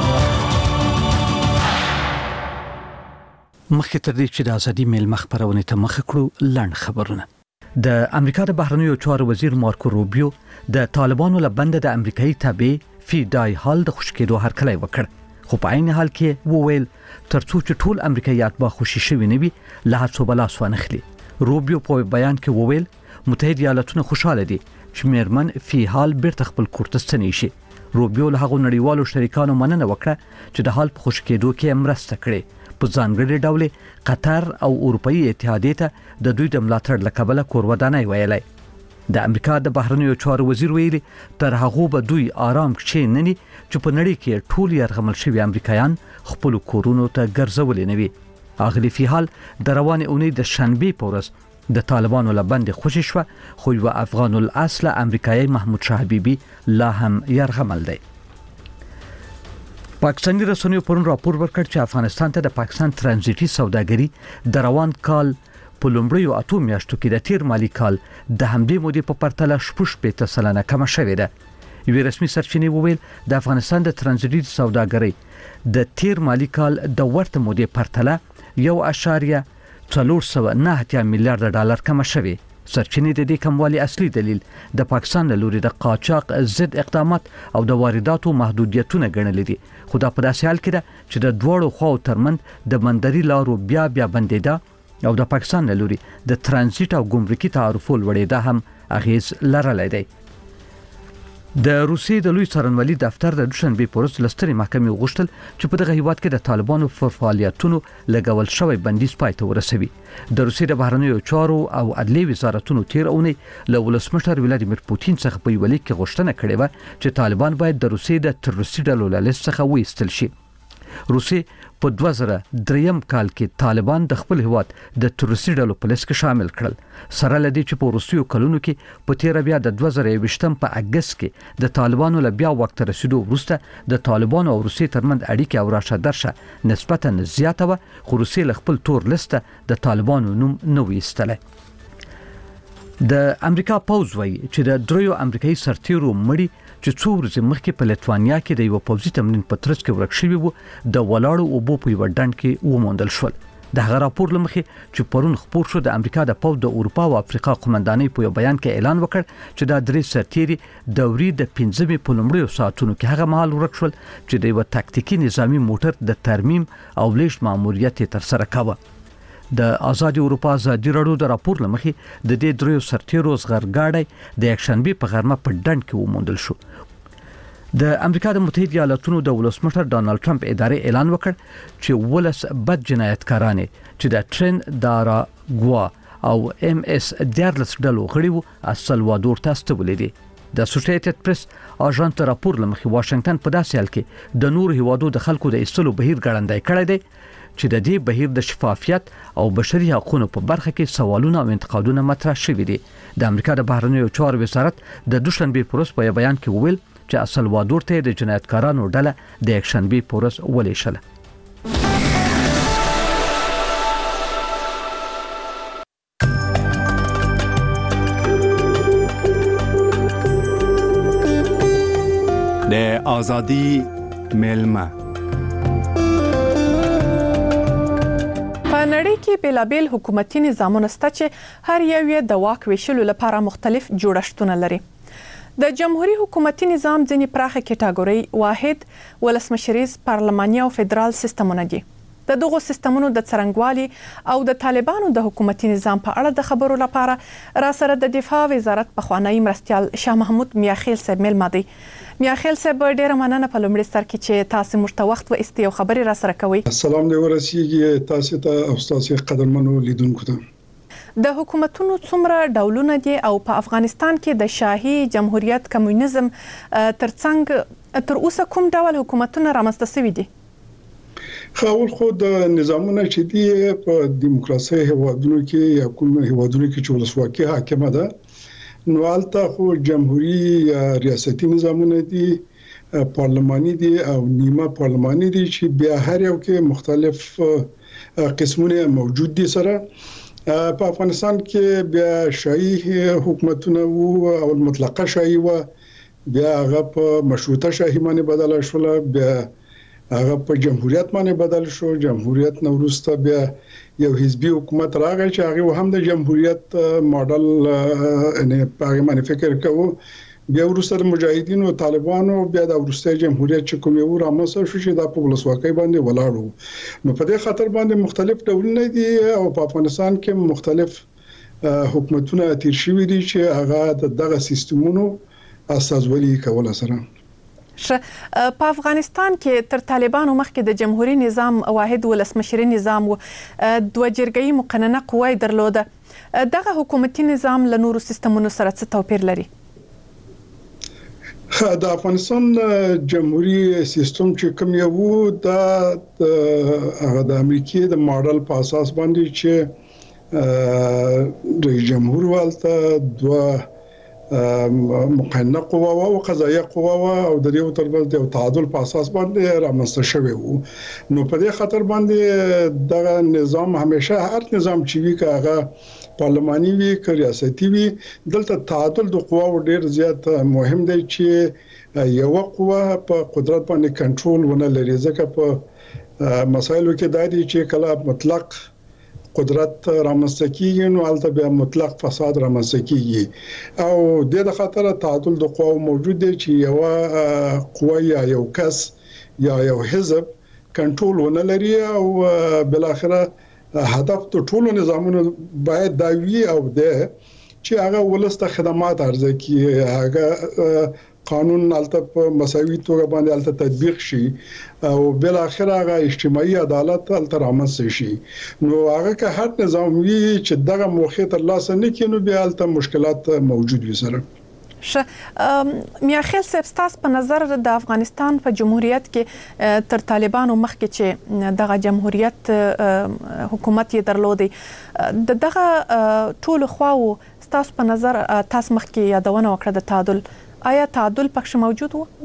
مخکې تر دې چې د ازادي میل مخبرونه ته مخ کړو لړن خبرونه. د امریکا د بهرنیو چارو وزیر مارکو روبیو د طالبانو لبند د امریکایي تابع فی دای حال د خوشکېدو هرکلی وکړ، خو په عین حال کې وویل ترڅو چې ټول امریکایات به خوشي شوي نه وي له هڅو بلاس وانخلي. روبیو په بیان کې وویل متحده ایالاتونه خوشاله دي چې میرمن فی حال بیرته خپل کور ته ستنې شي. روبیو له هغو نړیوالو شریکانو مننه وکړه چې د حال په خوشکېدو کې مرسته کړې. په ځانګړي ډول قطر او اروپאי اتحادیه ته د دوی د ملاتړ لکبله کورودانای ویلای. د امریکا د بهرنیو چارو وزیر ویلي تر هغه به دوی آرام کښې نه ني چې په نړۍ کې ټول يرغمل شوي امریکایان خپل کورونو ته ګرځولې نه وي. اغلی فی حال د روان اونۍ د شنبې په ورځ د طالبانو لبند خوشی شو، خو یو افغان الاصل امریکایي محمود شاه حبیبي لا هم يرغمل دی. پاکستاني رسنیو پرون راپور ورکړ چې افغانستان ته د پاکستان ترانزیټي سوداګري د روان کال په لومړیو 8 میاشتو کې د تیر مالی کال د همدې مودې په پرتله 8% کمه شوې ده. یو رسمي سرچینې وویل د افغانستان د ترانزیټي سوداګري د تیر مالی کال د ورته مودې پرتله 1.409 میلیارډ ډالر کمه شوې. سرچینې د دې کموالي اصلي دلیل د پاکستان له لوري د قاچاق ضد اقدامات او د وارداتو محدودیتونه ګڼل دي، خو دا په داسې حال کې ده چې د دوړو خواو ترمن د بندري لارو بیا بندیدا او د پاکستان له لوري د ترانزیت او ګمرکي تعرفو لوړېدا هم اغیز لرلای دی. د روسیې د لوی څارنوالي دفتر د دوشنبه په ورځ لستري محکمې غوښتل چې په دغه هیواد کې د طالبانو پر فعالیتونو لګول شوی بندیز پای ته ورسوي. د روسیې د بهرنیو چارو او عدلیې وزارتونو تیر اونۍ له ولسمشر ولادیمیر پوتین څخه په یو لیک کې غوښتنه کړې و چې طالبان باید د روسیې د تروریستي ډلو له لیست څخه وایستل شي. روسیې په 2003 کال کې طالبان د خپل هیواد د تروریستي ډلو په لیست کې شامل کړل، سره لدی چې په روسیو کلونو کې په تیر بیا د 2021 په اگست کې د طالبانو له بیا وخت رسیدو وروسته د طالبانو او روسیې ترمنځ اړیکې او راشه درشه نسبتا زیاته و، خو روسیې له خپل تور لیست د طالبانو نوم نه ویستله. د امریکا پوز وایي چې د دریو امریکایي سرتیرو مړي چې څو ورځې مخکې په لټوانیا کې د یو پوځي تمرین په ترڅ کې ورک شوي وو د ولاړو اوبو په یو ډنډ کې وموندل شول. د هغه راپور لمخې چې پرون خپور شو د امریکا د پوز د اروپا او افریقا قومندانۍ په یو بیان کې اعلان وکړ چې دا درې سرتیري د وري د 15 په لومړیو ساعتونو کې هغه مهال ورک شول چې د یو تاکتیکي نظامی موټر د ترمیم او لیږد ماموریت تر سره کاوه. د آزادي اروپا ازادي راډیو د راپور لمخې د دې دریو سرتیرو زغرګاډي د یکشنبه په غرمه په ډنډ کې وموندل شو. د امریکا د متحده ایالاتونو د ولسمشر ډانلډ ټرمپ ادارې اعلان وکړ چې ولس بد جنایتکاران چې د ټرین دارا ګوا او ام اس 14 ډلو غړي وو السلوادور ته استولې دي. د اسوسییټډ پریس اژانس راپور لمخې واشنگټن په داسې حال کې د نور هیوادو د خلکو د ایستلو بهیر ګړندای کړی دی چې د دې بهیر د شفافیت او بشري حقوقو په برخه کې سوالونه او انتقادونه مطرح شوي دي. د امریکا د بهرنیو چارو وزارت د دوشنبه په ورځ په بیان کې وویل چې السلوادور ته د جنایتکارانو ډله د یکشنبه په ورځ ولیشله. د ازادي میلمه په نړۍ کې بیلابیل حکومتي نظامونه شته چې هر یو یې د واک ویشلو لپاره مختلف جوړښتونه لري. د جمهوریت حکومتي نظام ځینې پراخه کټګوري واحد ولسمشریز پارلماني او فدرال سیستمونه دي. د دغو سیستمونو د څرنګوالي او د طالبانو د حکومتي نظام په اړه د خبرو لپاره را سره د دفاع وزارت پخوانی مرستیال شاه محمود میاخیل صاحب ملما دی. میاخیل صاحب ډیره مننه په لومړي سر کې چې تاسو موږ ته وخت و استیو خبري را سره کوي. سلام دی ورسیږي تاسو ته او تاسو قدرمنو لیدونکو ته. د حکومتونو څومره ډولونه دي او په افغانستان کې د شاهي جمهوریت کمونیزم ترڅنګ تر اوسه کوم ډول حکومتونه رامنځته شوي دي؟ خاور خو د نظامونه چې دي په دیموکراسي هیوادونو کې یا کوم هیوادونو کې چې ولسواکي حاکمه ده نو هلته خو جمهوریت ریاستي نظامونه دي پارلماني دي او نیمه پارلماني دي چې بیا هر یو کې مختلف قسمونه موجود دي سره. په افغانستان کې بیا شاهي حکومتونه او مطلقه شاهي و بیا هغه په مشروطه شاهي باندې بدل شول بیا هغه په جمهوریت باندې بدل شو. جمهوریت نو وروسته بیا یو حزبي حکومت راغی چې هغه هم د جمهوریت ماډل نه په باندې فکر کوو. بیا وروسته د مجاهدینو او طالبانو بیا د وروسته جمهوریت چې کوم یو رامنځته شو چې د په ولسواکۍ باندې ولاړو. نو په دې خاطر باندې مختلف ډولونه دي او په افغانستان کې مختلف حکومتونه تیر شوي دي چې هغه دغه سیستمونو اساسولي کول سره. په افغانستان کې تر طالبانو مخکې د جمهوریت نظام واحد ولسمشري نظام و دوه جرګې مقننه قوه درلوده. دغه حکومتي نظام له نورو سیستمونو سره څه توپیر لري؟ د افغانستان جمهوریت سیستم چې کوم یو د امریکای د ماډل په اساس باندې چې د جمهور والته دوه مقننه قوه او قضایه قوه او د یو ترمنځ د تعادل په اساس باندې رامنځته شوی وو. نو په دې خاطر باندې دغه نظام همیشه هر نظام چې وی کاغه پارلماني وی که ریاستي وی دلته تعادل د قواو ډیر زیات مهم دی چې یو قوه په قدرت باندې کنټرول ونه لري ځکه په مسایلو کې دا دي چې کله مطلق قدرت رامنځته کیږي نو البته بیا مطلق فساد رامنځته کیږي او د خاطر تعادل د قواو موجود دی چې یو قوه یا یو کس یا یو حزب کنټرول ونه لري او بل اخره هدف د ټولو نظامونو باید دا وی او ده چې هغه ولسته خدمات ارزه کی هغه قانون الته په مساوي توګه باندې الته تطبیق شي او بل اخر هغه اجتماعي عدالت الته رامنځته شي. نو هغه که هر نظام وی چې دغه موخه تر لاسه نه کینو بیا الته مشکلات موجود وي سره. میاخیل صاحب تاسو په نظر د افغانستان په جمهوریت کې تر طالبانو مخکې چې دغه جمهوریت حکومت یې درلودي دغه ټول خواو تاسو په نظر تاسو مخکې یادونه وکړه د تعادل آیا تعادل پکښ موجود وو؟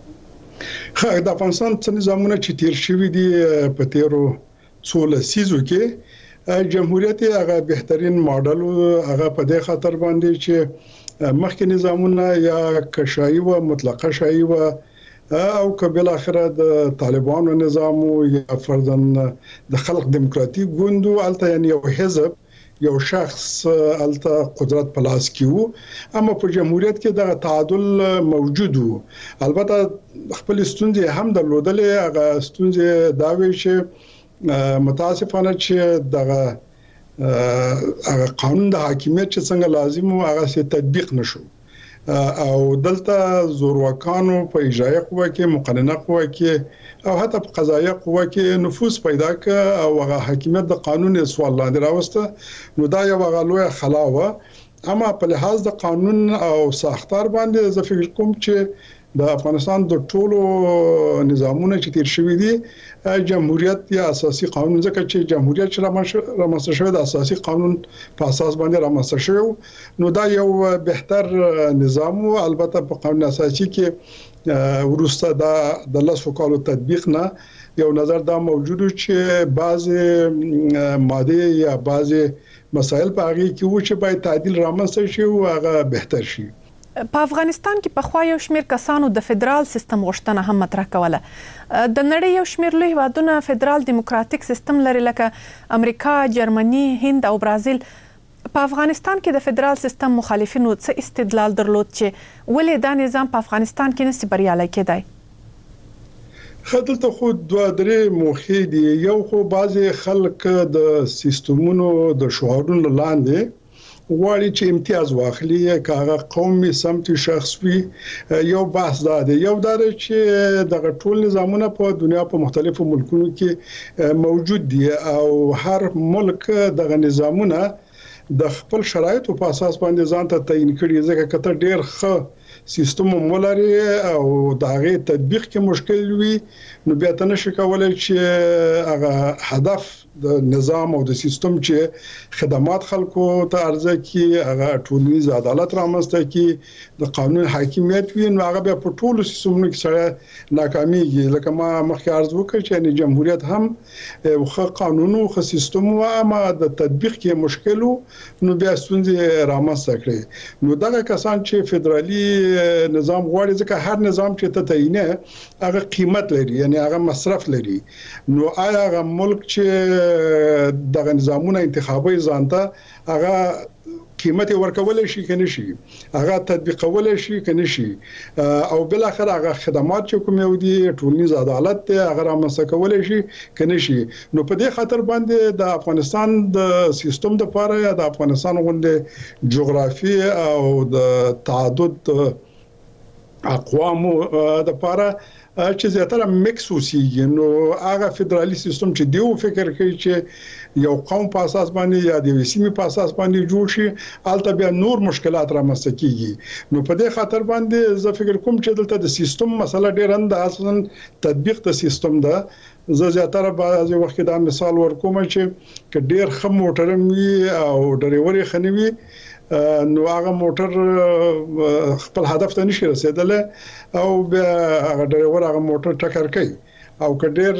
د افغانستان څخه نظامونه چې تیر شوي دي په تیرو 16 لسیزو کې جمهوریت هغه بهترین ماډل هغه په دې خاطر باندې چې مخکې نظامونه یا کشایي و مطلقه شایي و او کبل اخره د طالبانو نظام یا فرضاً د خلق دموکراتیک ګوندو الته یعنی یو حزب یو شخص الته قدرت په لاس کې وو اما په جمهوریت کې د تعادل موجود وو. البته خپل ستونزې هم درلودلې هغه ستونزې دا وی چې متاسفانه چې دغه هغه قانون د حاکمیت چې څنګه لازم وو هغه سي تطبیق نشو او دلته زورواکانو په اجرایه قوه کې مقننه قوه کې او حتی په قضایه قوه کې نفوذ پیدا ک او هغه حاکمیت د قانون سوال لاندې راوسته. نو دا یو غلوه خلاوه اما په لحاظ د قانون او ساختار باندې زه فکر کوم چې د افغانستان د ټولو نظامونو چې تیر شوي دي جمهوریت یا اساسي قانون ځکه چې جمهوریت چې رامنځته شوی د اساسي قانون په اساس باندې رامنځته شوی نو دا یو بهتر نظام او البته په قانون اساسي کې ورسته د لاسو کالو تطبیق نه یو نظر دا موجود چې بعض ماده یا بعض مسائل په هغه کې و چې باید تعدیل رامنځته شي او هغه بهتر شي. په افغانستان کې په خوا یو شمیر کسانو د فدرال سیستم غوښتنه هم مطرح کوله. د نړۍ یو شمیر لوی هیوادونه فدرال دیموکراتیک سیستم لري لکه امریکا، جرمني، هند او برازیل. په افغانستان کې د فدرال سیستم مخالفینو څه استدلال درلود چې ولې دا نظام په افغانستان کې نشي بریالي کېدای؟ خدلته خو دوه درې موخې دي. یو خو بعضی خلک د سیستمونو د شعارونو لاندې غواړي چې امتیاز واخلي کاغه قومي سمتي شخصي. یو بحث ده یو دار چې د ټول نظامونه په دنیا په مختلفو ملکونو کې موجود دي او هر ملک د نظامونه د خپل شرایطو په اساس باندې ځان ته تعین کړي. ځکه کته ډیر ښه سیستم مولري او دغه تطبیق کې مشکل وي نو بیا ته نشي کولای چې هغه هدف د نظام او د سیستم چې خدمات خلکو ته عرضه کی هغه ټولنیز عدالت رامنځته کی د قانون حاکمیت وي نو هغه په ټولو سیستمونو کې سره ناکاميږي. لکه ما مخکې عرض وکړ چې جمهوریت هم خو قانون او خو سیستم او اما د تطبیق کې مشکل نو بیا ستونزې رامنځته کړي. نو دغه کسان چې فدرالي نظام غواړي ځکه هر نظام چې ته تعینه هغه قیمت لري یعنی هغه مصرف لري. نو آیا هغه ملک چې دغه نظامونه انتخابي ځانته هغه قیمت ورکول شي کنه شي هغه تطبیقول شي کنه شي او بل اخر هغه خدمات چې کوم یو دي ټولنیز عدالت هغه رامنځته کول شي کنه شي. نو په دې خاطر باندې د افغانستان د سیستم د لپاره یا د افغانستان غونډه جغرافي او د تعدد اقوام د لپاره چې زیاتره میکس وسیږي نو هغه فدرالي سیستم چې دیو فکر کوي چې یو قوم په اساس باندې یا د وسیمې په اساس باندې جوړ شي البته بیا نور مشکلات رامنځته کیږي. نو په دې خاطر باندې زه فکر کوم چې دلته د سیستم مسله ډیر اندازن تطبیق د سیستم ده. زه زیاتره بعضی وخت دا مثال ورکوم چې ډیر خم موټر وي او ډرایور خنوي نو هغه موټر خپل هدف ته نشي رسیدل او هغه ډرایور هغه موټر ټکر کوي او کډیر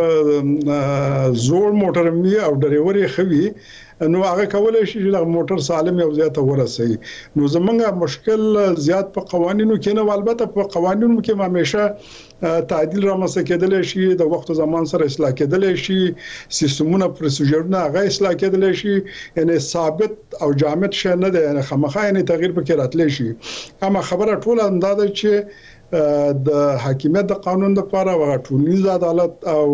زوړ موټر می او ډرایور یې خوي نو هغه کولای شي چې موټر سالم یو ځای ته ورسي. نو زمونږه مشکل زیات په قوانینو کې نه البته په قوانینو کې همیشه تعدیل رامنځته کېدل شي د وخت او زمان سره اصلاح کېدل شي سیستمونه پروسیجرونه هغه اصلاح کېدل شي یعنی ثابت او جامد شي نه ده خامخا یعنی تغییر پکې راتلی شي. اما خبره ټول اندازه چې د حاکمیت د قانون لپاره او ټولنیز عدالت او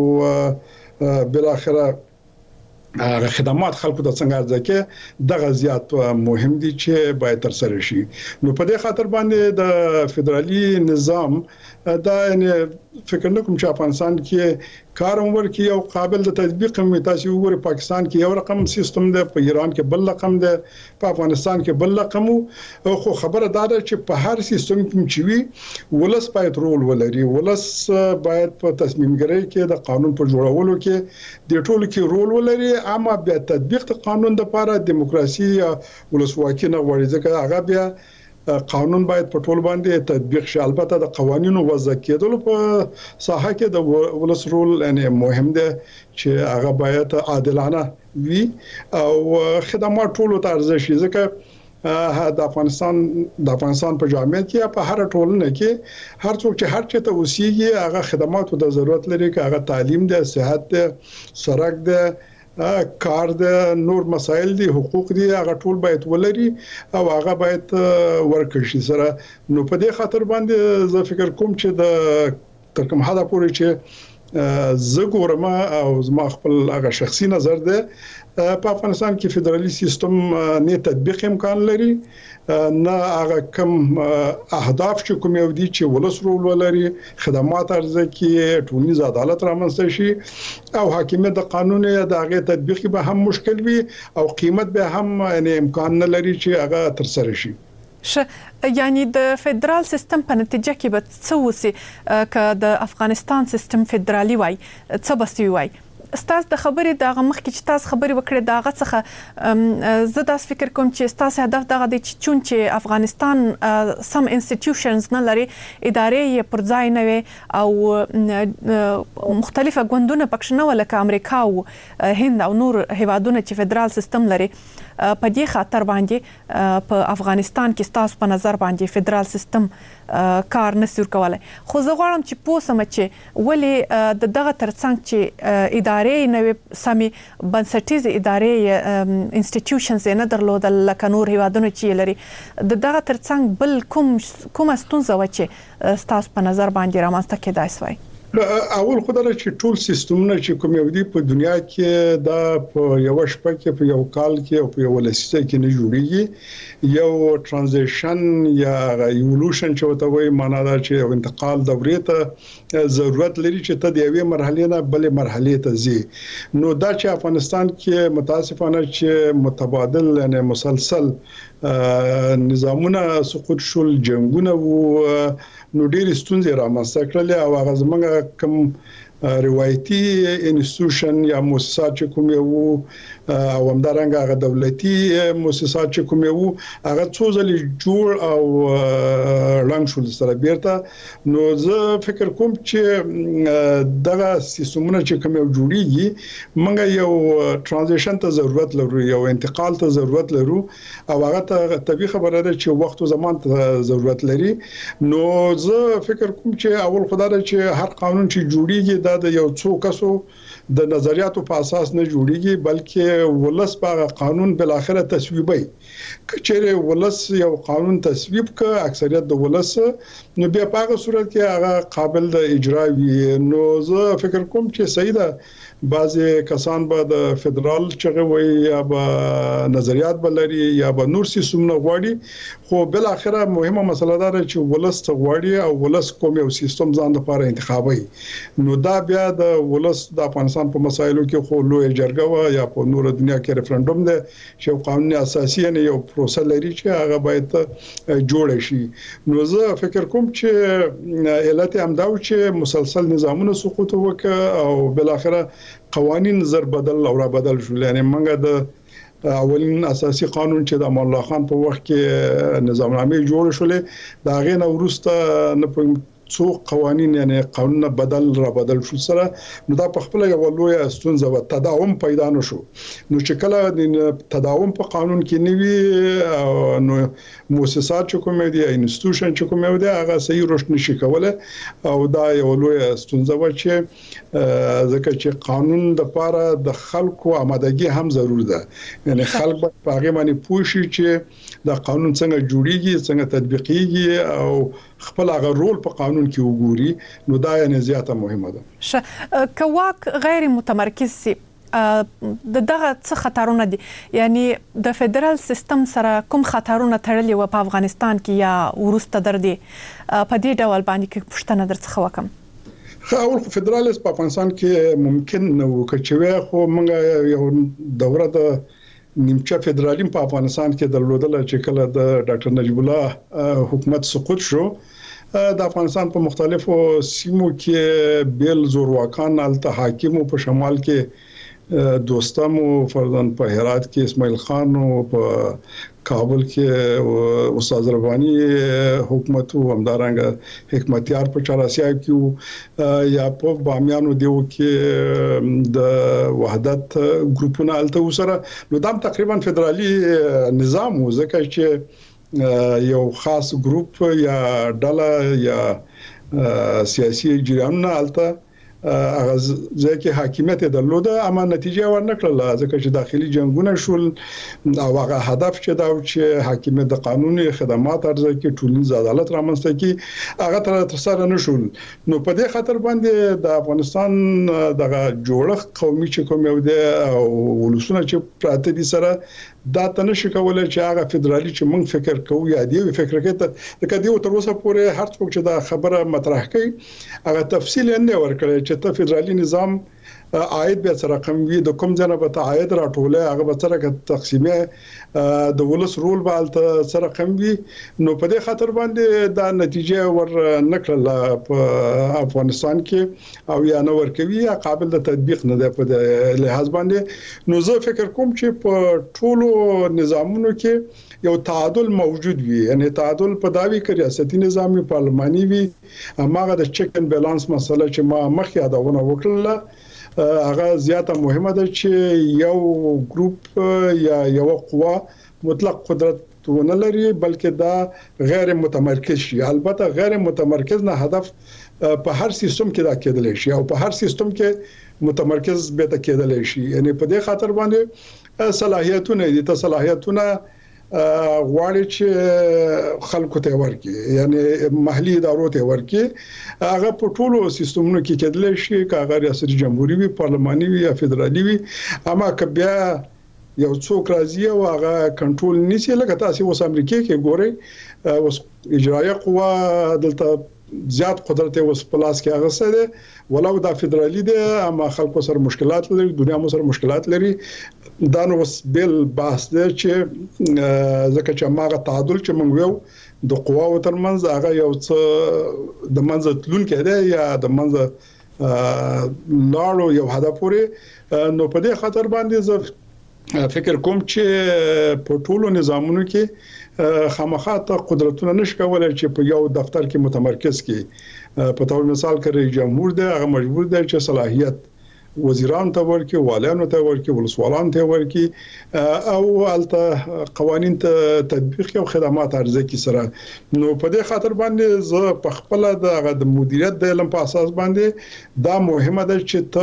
بل اخره هغه خدمات خلکو د څنګه ځکه دغه زیات مهم دي چې باید تر سره شي. نو په دې خاطر باندې د فدرالي نظام دا یعنی فکر نکوم چې افغانستان کې کار عمر کې یو قابل د تطبیق هم تاسو وګورئ پاکستان کې یو رقم سیستم دی په ایران کې بل رقم دی په افغانستان کې بل رقم خو خبره دا ده چې په هر سیستم کې چې وي ولس باید رول ولري ولس باید په تصمیم ګرۍ کې د قانون په جوړولو کې د ټولو کې رول ولري اما بیا تطبیق د قانون لپاره دیموکراسي ولسواکي نه غواړي ځکه هغه بیا قانون باید په ټول باندې تطبیق شي. البته د قوانینو وضع کېدل په ساحه کې د ولس رول یعنی مهم دی چې هغه باید عادلانه وي او خدمات ټول ته ارزښت شي ځکه د افغانستان په جامعه کې په هر ټولنه کې هر څوک چې هر چاته اوسېږي هغه خدماتو د ضرورت لري چې هغه تعلیم دی صحت دی سړک دی کار د نور مسایل دي حقوق دي هغه ټول باید ولري او هغه باید ورکړي شي سره. نو په دې خاطر باندې زه فکر کوم چې د تر کوم حدا پورې چې زه ګورم او زما خپل هغه شخصي نظر ده په افغانستان کې فدرالي سیستم نه تطبیق امکان لري نه هغه کوم اهداف چې کوم یو دي چې ولس رول ولري خدمات ارزه کې ټولنیز عدالت رامنځته شي او حاکمیت د قانون یا د هغه تطبیق به هم مشکل وي او قیمت به هم یعنی امکان نه لري چې هغه تر سره شي. یعنی د فدرال سیستم په نتیجه کې به څه وسی ک د افغانستان سیستم فدرالي وای څه بسوي وای استاد د خبرې د مخ کې چې تاسو خبرې وکړې داغه څخه زه داس فکر کوم چې تاسو هدف دغه د چون چې افغانستان سم انسټیټیوشنز نه لري ادارې یې پر ځای نه وي او مختلفه ګوندونه پکښ نه ولکه امریکا او هند او نور هیوادونه چې فدرال سیستم لري په دې خاطر باندې په افغانستان کې تاسو په نظر باندې فدرال سیستم کار نسور کولای. خو زه غواړم چې پوسم چې ولې دغه ترڅنګ چې ادارې نوې سمي بنسټیز ادارې انسټیټیوشنز نه درلودل لکه نور هیوادونه چې لري دغه ترڅنګ بل کوم ستونزه و چې تاسو په نظر باندې رامنځته کېدای شوی. اول خدای چې ټول سیستمونه چې کوم یو دی په دنیا کې دا په یو شپه کې په یو کال کې او په یو لسیزه کې نه جوړیږي یو ترانزیشن یا ایولوشن چې وته وایي معنا دا چې یو انتقال دورې ته ضرورت لري چې ته د یوې مرحله نه بلې مرحله ته ځي نو دا چې افغانستان کې متاسفانه چې متبادل یعنی مسلسل نظامونه سقوط شول جنگونه وو نو ډېر ستونزې رامنځته کړل او هغه زمونږ کوم روایتي انسټیټیوشن یا مؤسسات چې کوم یو او همدارنګه هغه دولتي مؤسسات چې کوم یو هغه څو ځلې جوړ او رنګ شول سره بیرته نو زه فکر کوم چې دغه سیستمونه چې کوم یو جوړیږي موږ یو ترانزیشن ته ضرورت لرو یو انتقال ته ضرورت لرو او هغه ته طبيعي خبره ده چې وخت او زمان ته ضرورت لري نو زه فکر کوم چې اول خدای چې هر قانون چې جوړیږي د یو څو کسو د نظریاتو په اساس نه جوړیږي بلکې ولس په قانون بل اخره تصویبي کچېره ولس یو قانون تصویب ک اکثریت د ولس نو بیا په هغه صورت کې هغه قابل د اجرا وي نو زه فکر کوم چې صحیح ده بعضی کسان به د فدرال چغه وي یا به نظریات بلري یا به نور سیستمونه غواړي خو بل اخره مهمه مسله ده چې ولس غواړي او ولس کوم یو سیستم ځان لپاره انتخابي نو دا بیا د ولس د افغانستان په مسایلو کې خو لوی جرګه یا په نور دنیا کې ریفرندوم ده چې قانوني اساسي نه یو پروسه لري چې هغه باید جوړ شي نو زه فکر کوم چې علت هم دا چې مسلسل نظامونه سقوط وکړ او بل اخره قوانين زر بدل او را بدل شول یعنی منګه د اولین اساسي قانون چې د امان الله خان په وخت کې نظامنامه جوړ شولې دا غینه ورسته نه څو قوانين یعنی قانون بدل را بدل شو سره نو دا په خپل یو لوی ستونزه و تداوم پیدا نشو نو چې کله د تداوم په قانون کې نیوي نو مؤسسات چې کوم دي انسټیټیوشن چې کوم دي هغه صحیح رشد نشي کوله او دا یو لوی ستونزه و چې ځکه چې قانون د لپاره د خلکو آمادګي هم ضرور ده یعنی خلک په هغه باندې پوه شي چې دا قانون څنګه جوړیږي څنګه تطبیقیږي او خپل هغه رول په قانون کې وګوري نو دا یې زیاته مهمه ده کواک غیر متمرکز سي دغه څه خطرونه دي یعنی د فدرال سیستم سره کوم خطرونه تړلي و په افغانستان کې یا ورسته در دي په دې ډول باندې کې پښتنه درڅخه وکم اول فدرالیست په افغانستان کې ممکن نو کچوي خو موږ یو دوره د نیمچه فدرالیزم په افغانستان کې درلودل چې کله د ډاکټر نجیب الله حکومت سقوط شو د افغانستان په مختلفو سیمو کې بیل زورواکان الته حاکمو په شمال کې دوستمو فرضاً په هرات کې اسماعیل خان او په کابل کې استاد ربانی حکومت او همدارنګه حکمتیار په چاراسیا کې یا په بامیانو دیو کې د وحدت ګروپونه الته وسره نو دا تقریبا فدرالي نظام وزکه چې یو خاص ګروپ یا ډله یا سیاسي جریانونه الته هغه ځکه حاکمیت درلوده اما نتیجه ورنکړه ځکه چې داخلي جنگونه شول او هغه هدف چې دا چې حاکمیت د قانوني خدمات ارزه کې ټولنیز عدالت رامنځته کی هغه تر سره نشول نو په دې خاطر باندې د افغانستان دغه جوړښت قومي چې کوم یو دی او ولسونه چې پراته دي سره دا تنه کولای چې هغه فدرالي چې موږ فکر کوو یا دی فکر کوي ته د کدیو تر اوسه پورې هر څوک چې دا خبره مطرح کوي هغه تفصیل نه ورکړي چې ته فدرالي نظام عاید به سره رقم وي د کوم ځنه به عاید راټوله هغه به سره تقسیمه د ولس رول به سره رقم وي نو په دې خاطر باندې دا نتیجه ور نکړه په افغانستان کې او یا نو ورکوي یا قابل د تطبیق نه ده په لحاظ باندې نو زه فکر کوم چې په ټولو نظامونو کې یو تعادل موجود وي یعنی تعادل په داوی کې ریاستي نظامی پارلماني وي هغه د چیک ان بیلانس مسله چې ما مخکې یادونه وکړه هغه زیاته مهمه ده چې یو ګروپ یا یو قوه مطلق قدرت ونه لري بلکې دا غیر متمرکز شي البته غیر متمرکز نه هدف په هر سیستم کې دا کېدلی شي او په هر سیستم کې متمرکز به تا کېدلی شي یعنی په دې خاطر باندې صلاحیتونه دي ته صلاحیتونه غواړي چې خلکو ته ورکړي یعنی محلي ادارو ته ورکړي هغه په ټولو سیستمونو کې کېدل شي کاغه ریاست جمهوریت وي پارلماني وي یا فدرالي وي اما که بیا یو څوک راځي او هغه کنټرول نشي لکه تاسو اوس امریکا کې ګورئ اوس اجرایه قوه دلته زیات قدرت اوس پلاس کې هغه سره ولو دا فدرالي دی اما خلکو سره مشکلات لري دنیا مو سره مشکلات لري دا نو اوس بل بحث دی چې ځکه چې ماغه تعادل چې موږ یو د قواو ترمنځ هغه یو څه د منځ تلون کېده یا د منځ لاړو یو هدف پورې نو په دې خاطر باندې زه فکر کوم چې په ټولو نظامونو کې خامخا ته قدرتونه نشي کولای چې په یو دفتر کې متمرکز کړي په تور مثال کې رئیس جمهور دی هغه مجبور دی چې صلاحیت وزیران ته ورکړي والیانو ته ورکړي ولسوالانو ته ورکړي او الته قوانين ته تطبیق او خدمات عرضه کی سره نو په دې خاطر باندې زه په خپل د مدیریت د علم په اساس باندې دا مهمه ده چې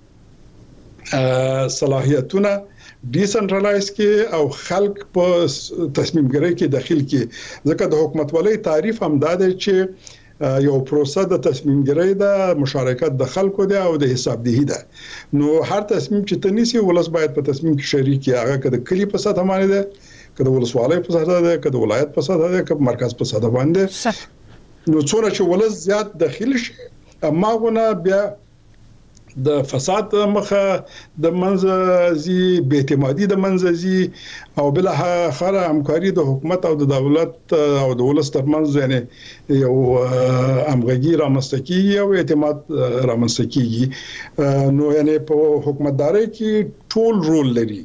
ته صلاحیتونه ډیسنټرلایز کې او خلک په تصمیم ګیری کې داخل کې ځکه د حکومت ولای تعریف هم دا دی چې یو پروسه د تصمیم ګیری د مشارکت د خلکو دی او د حسابدهی ده نو هر تصمیم چې تنيسي ولس باید په تصمیم کې شریک وي هغه کده کلی په ساته باندې ده کده ولسوالۍ په ساته ده کده ولایت په ساته ده کده مرکز په ساته باندې نو څوره چې ولس زیات داخل شي اما غونه بیا د فساد مخه د منځزي به اعتمادي د منځزي او بل اخر همکاري د حکومت او د دولت او د ولس ترمنځ یعنی یو همغږي رامنځته کیږي او اعتماد رامنځته کیږي نو یعنی په حکومتداري کې ټول رول لري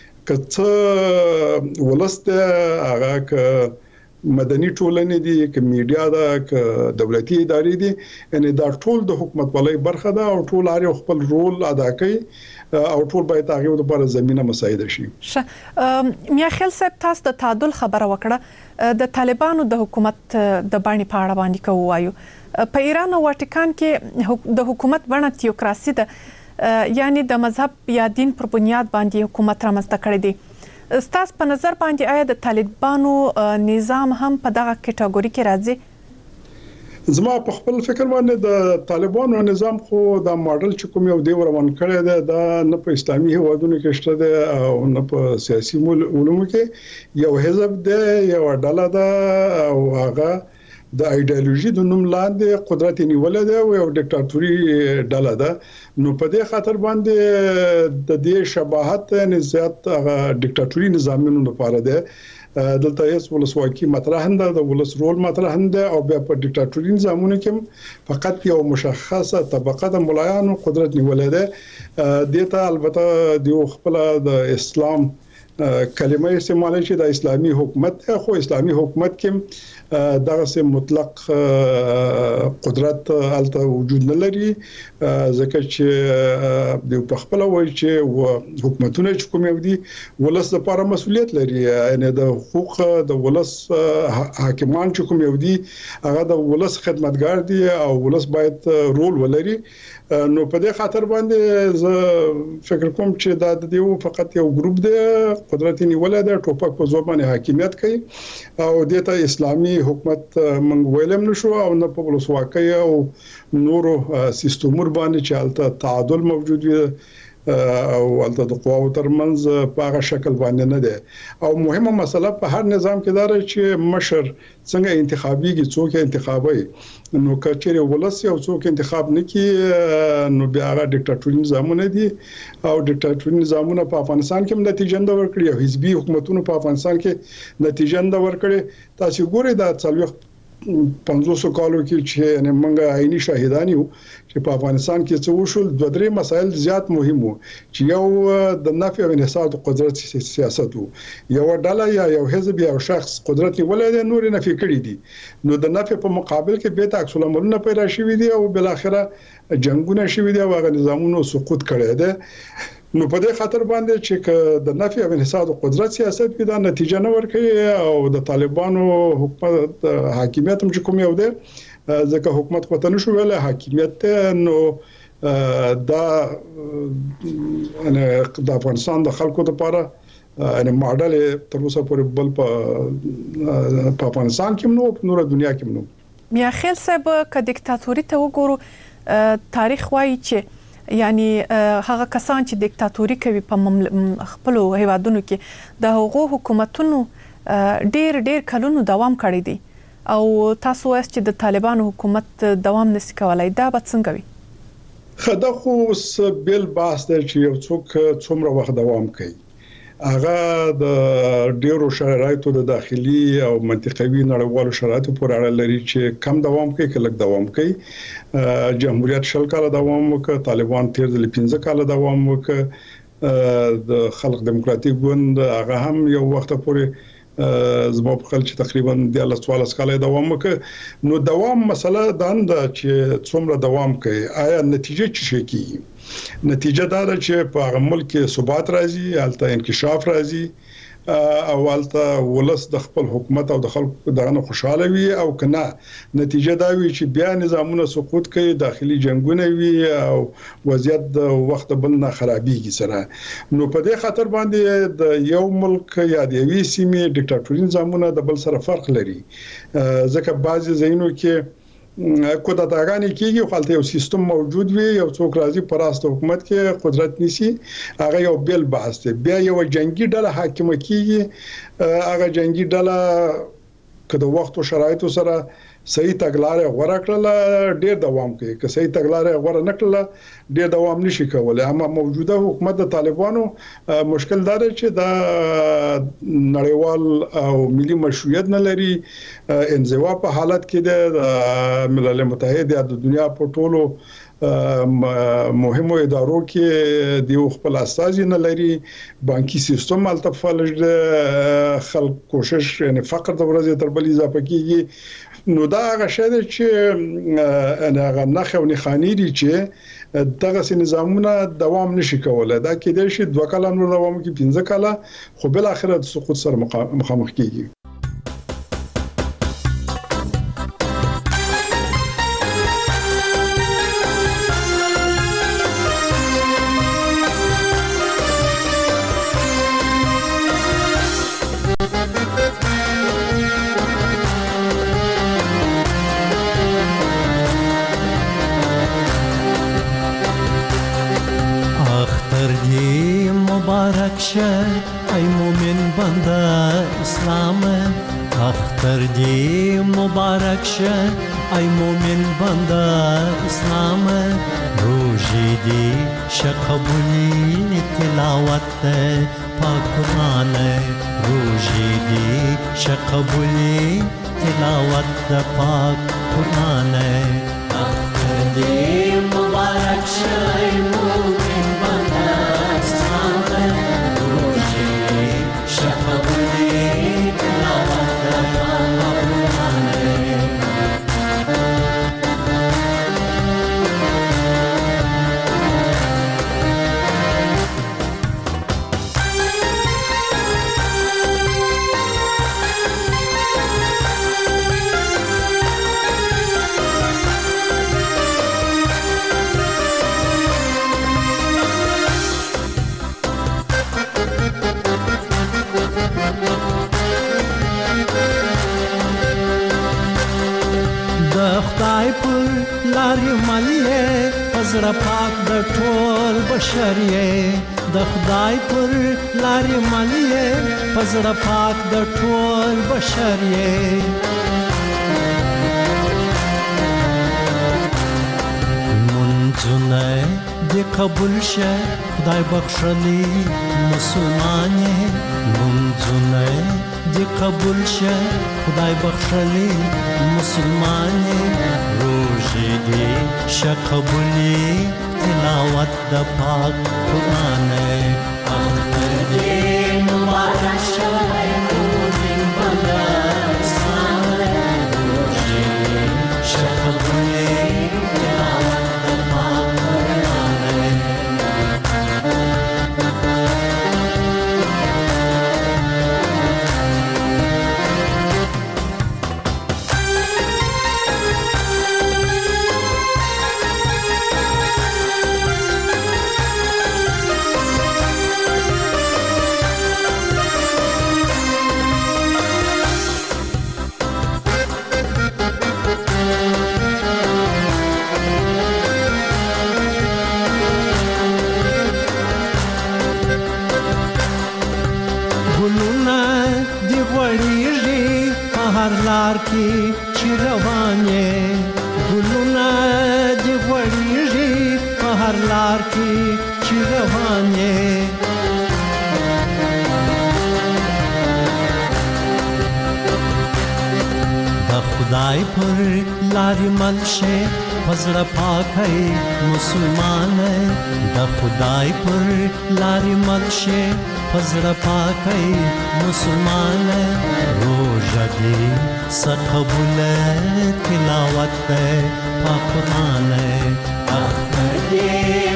کته ولسته هغه ک مدني ټولنې دي ک میډیا ده ک دولتي ادارې دي یعنی دا ټول د حکومت ولای برخه ده او ټول هر خپل رول ادا کوي او ټول باید هغه لپاره زمينه مساعد شي میا خیل صاحب تاسو د تعادل خبره وکړه د طالبانو د حکومت د باندې پاړه باندې کوایو په ایران او واتیکان کې د حکومت بڼه تیوکراسي ده یعنی د مذهب یا دین پر بنیاد باندې حکومت رامنځته کړی دی ستاسو په نظر باندې آیا د طالبانو نظام هم په دغه کټګوري کې راځي زما په خپل فکر باندې د طالبانو نظام خو د ماډل چې کوم یو دی ورمن کړی دی دا نه په اسلامي هیوادونو کې شته دی او نه په سیاسي علومو کې یو حزب دی یو ډله ده او هغه د ایدئولوژي د نوم لاندې قدرت نیول دی او یو ډیکټاتوري ډله ده نو په دې خاطر باندې د دې شباهت نه زیات ډیکټاتوري نظامونو لپاره ده دلته هیڅ ولسواکي مطرح نه ده د ولس رول مطرح نه ده او بیا په ډیکټاتوري نظامونو کې فقط یو مشخصه طبقه د ملایانو قدرت نیول ده دته البته د خپل د اسلام کلمه استعمال شي د اسلامي حکومت خو اسلامي حکومت کې دغه سه مطلق قدرت الته وجود نه لري ځکه چې د خپل وایي چې حکومتونه چې کوم یو دي ولس لپاره مسؤلیت لري یعنی د حقوق د ولس حاکمان چې کوم یو دي هغه د ولس خدمتګار دي او ولس باید رول ولري نو په دې خاطر باندې زه فکر کوم چې دا د یو فقط یو ګروپ دی قدرت نیول دی ټوپک په زور باندې حاکمیت کوي او دته اسلامي حکومت منګ ویلم نشو او نه په ولسواکۍ او نورو سیستمور باندې چې الته تعادل موجود وي او الته د قواو ترمنځ په هغه شکل باندې نه ده او مهمه مسله په هر نظام کې دا چې مشر څنګه انتخابيږي څوک انتخابوي نو کچېره ولس یو څوک انتخاب نکي نو بیا هغه ډیکټاتوري نظامونه دي او ډیکټاتوري نظامونه په افغانستان کې نتیجه نه ورکړي او حزبي حکومتونو په افغانستان کې نتیجه نه ورکړي تاسو ګورئ دا 500 کالو کې چې یعنی موږ عیني شاهدان یو چې په افغانستان کې څه وشول دوه درې مسایل زیات مهم وو چې یو د نفي او انحصار د قدرت سیاست وو یو ډله یا یو حزب یا شخص قدرت نیولای دی نور نفي کړی دي نو د نفي په مقابل کې به عکس العملونه پیدا شوي دي او بل اخره جنگونه شوي دي او هغه نظامونو سقوط کړی دی نو په دې خاطر باندې چې د نفي او انحصار د قدرت سیاست کې دا نتیجه نه ورکړي او د طالبانو حکومت حاکمیت هم کوم یو دی ځکه حکومت خو نه شو ویل حاکمیت نو دا د افغانستان د خلکو لپاره ان ماډل تر اوسه پورې بل په افغانستان کې نو په نور دنیا کې نو. میا خیل صاحب ک دیکتاتوري ته وګورو تاریخ وایي چې یعنی هغه کسان چې دیکتاتوري کوي په خپل هیوادونو کې د هغو حکومتونو ډیر کلونو دوام کړی دی او تاسو وایي چې د طالبانو حکومت دوام نشي کولای. دا به څنګه وي؟ خدا خو بیل باس دی چې یو څوک څومره وخت دوام کوي. هغه د ډیرو شرایطو د داخلي او منطقوي نړیوالو شرایطو پورې اړه لري چې کم دوام کوي کله دوام کوي. جمهوریت 10 کال دوام وکړ، طالبان 15 کال دوام وکړ، د خلق دیموکراتیک ګوند هغه هم یو وخت پورې زما په خل چې تقریبا د 14 کال دوام وکړ. نو دوام مسله دا چې څومره دوام کوي، آیا نتیجه څه کوي؟ نتیجه دا ده چې په هغه ملک کې ثبات راځي، حالت انکشاف راځي او حالت ولس د خپل حکومت او د خلکو دغه خوشاله وي او کنه نتیجه دا وي چې بیا نظامونه سقوط کوي، داخلي جنگونه وي او وضعیت د وخت بل نه خرابېږي سره. نو په دې خاطر باندې د یو ملک یا د یوې سیمې ډیکټاتوري نظامونه د بل سره فرق لري، ځکه بعضي ځایونو کې قدرتګانی کېږي خو حالت یو سیستم موجود وي، یو څوک راځي پر راست حکومت کې قدرت نيسي، هغه یو بیل بحث دی. بیا یو جنگي ډله حاکم کېږي، هغه جنگي ډله کله وخت او شرایطو سره صحیح تګلارې غوړه کړله ډیر دوام کوي، که صحیح تګلارې غوړه نکړله ډیر دوام نشي کولای. اما موجوده حکومت د طالبانو مشکل دا دی چې دا نړیوال او ملي مشروعیت نه لري، انزوا په حالت کې د ملل متحد یا د دنیا په ټولو مهمو ادارو کې د خپل اساسي نه لري، بانکي سیستم التفالج خلک کوشش یعنی فقر د ورځې تر بل اضافه کیږي. نو دا هغه شی دی چې هغه نخ او نخانی دي چې دغه نظامونه دوام نشي کولای. دا کېدای شي 2 کال نور دوام کوي، 15 کال، خو بل اخر د سقوط سره مخامخ کیږي. ای مومن بنده اسلام، اختر دی مبارک شه ای مومن بنده اسلام، روزی دی شقبولی تلاوت پاک قرآن، روزی دی شقبولی تلاوت پاک قرآن، اختر دی مبارک شه ای مومن بنده اسلام، خدای پر لارې ملې پزړه پاک د ټول بشریه، د خدای پر لارې ملې پزړه پاک د ټول بشریه، منځونه دې قبول شه خدای بخښلي مسلمانې، منځونه دې قبول شه خدای بخښلي مسلمانې، روزې دې شقبولي تلاوت د پاک قرآن، اختر دې مبارک شه ای مومن بنده اسلام، روزې دې شقبولي تلاوت د پاک قرآن. هر لار کې چې روان یې ګلونه دې غوړېږي په هر لار کې چې روان یې د خدای پر لارې مل شي پزړه پاکي مسلمان د خدای پر لارې مل شي پزړه پاکي مسلمان روزه دې سقبول تلاوت پاک قرآن اختر دې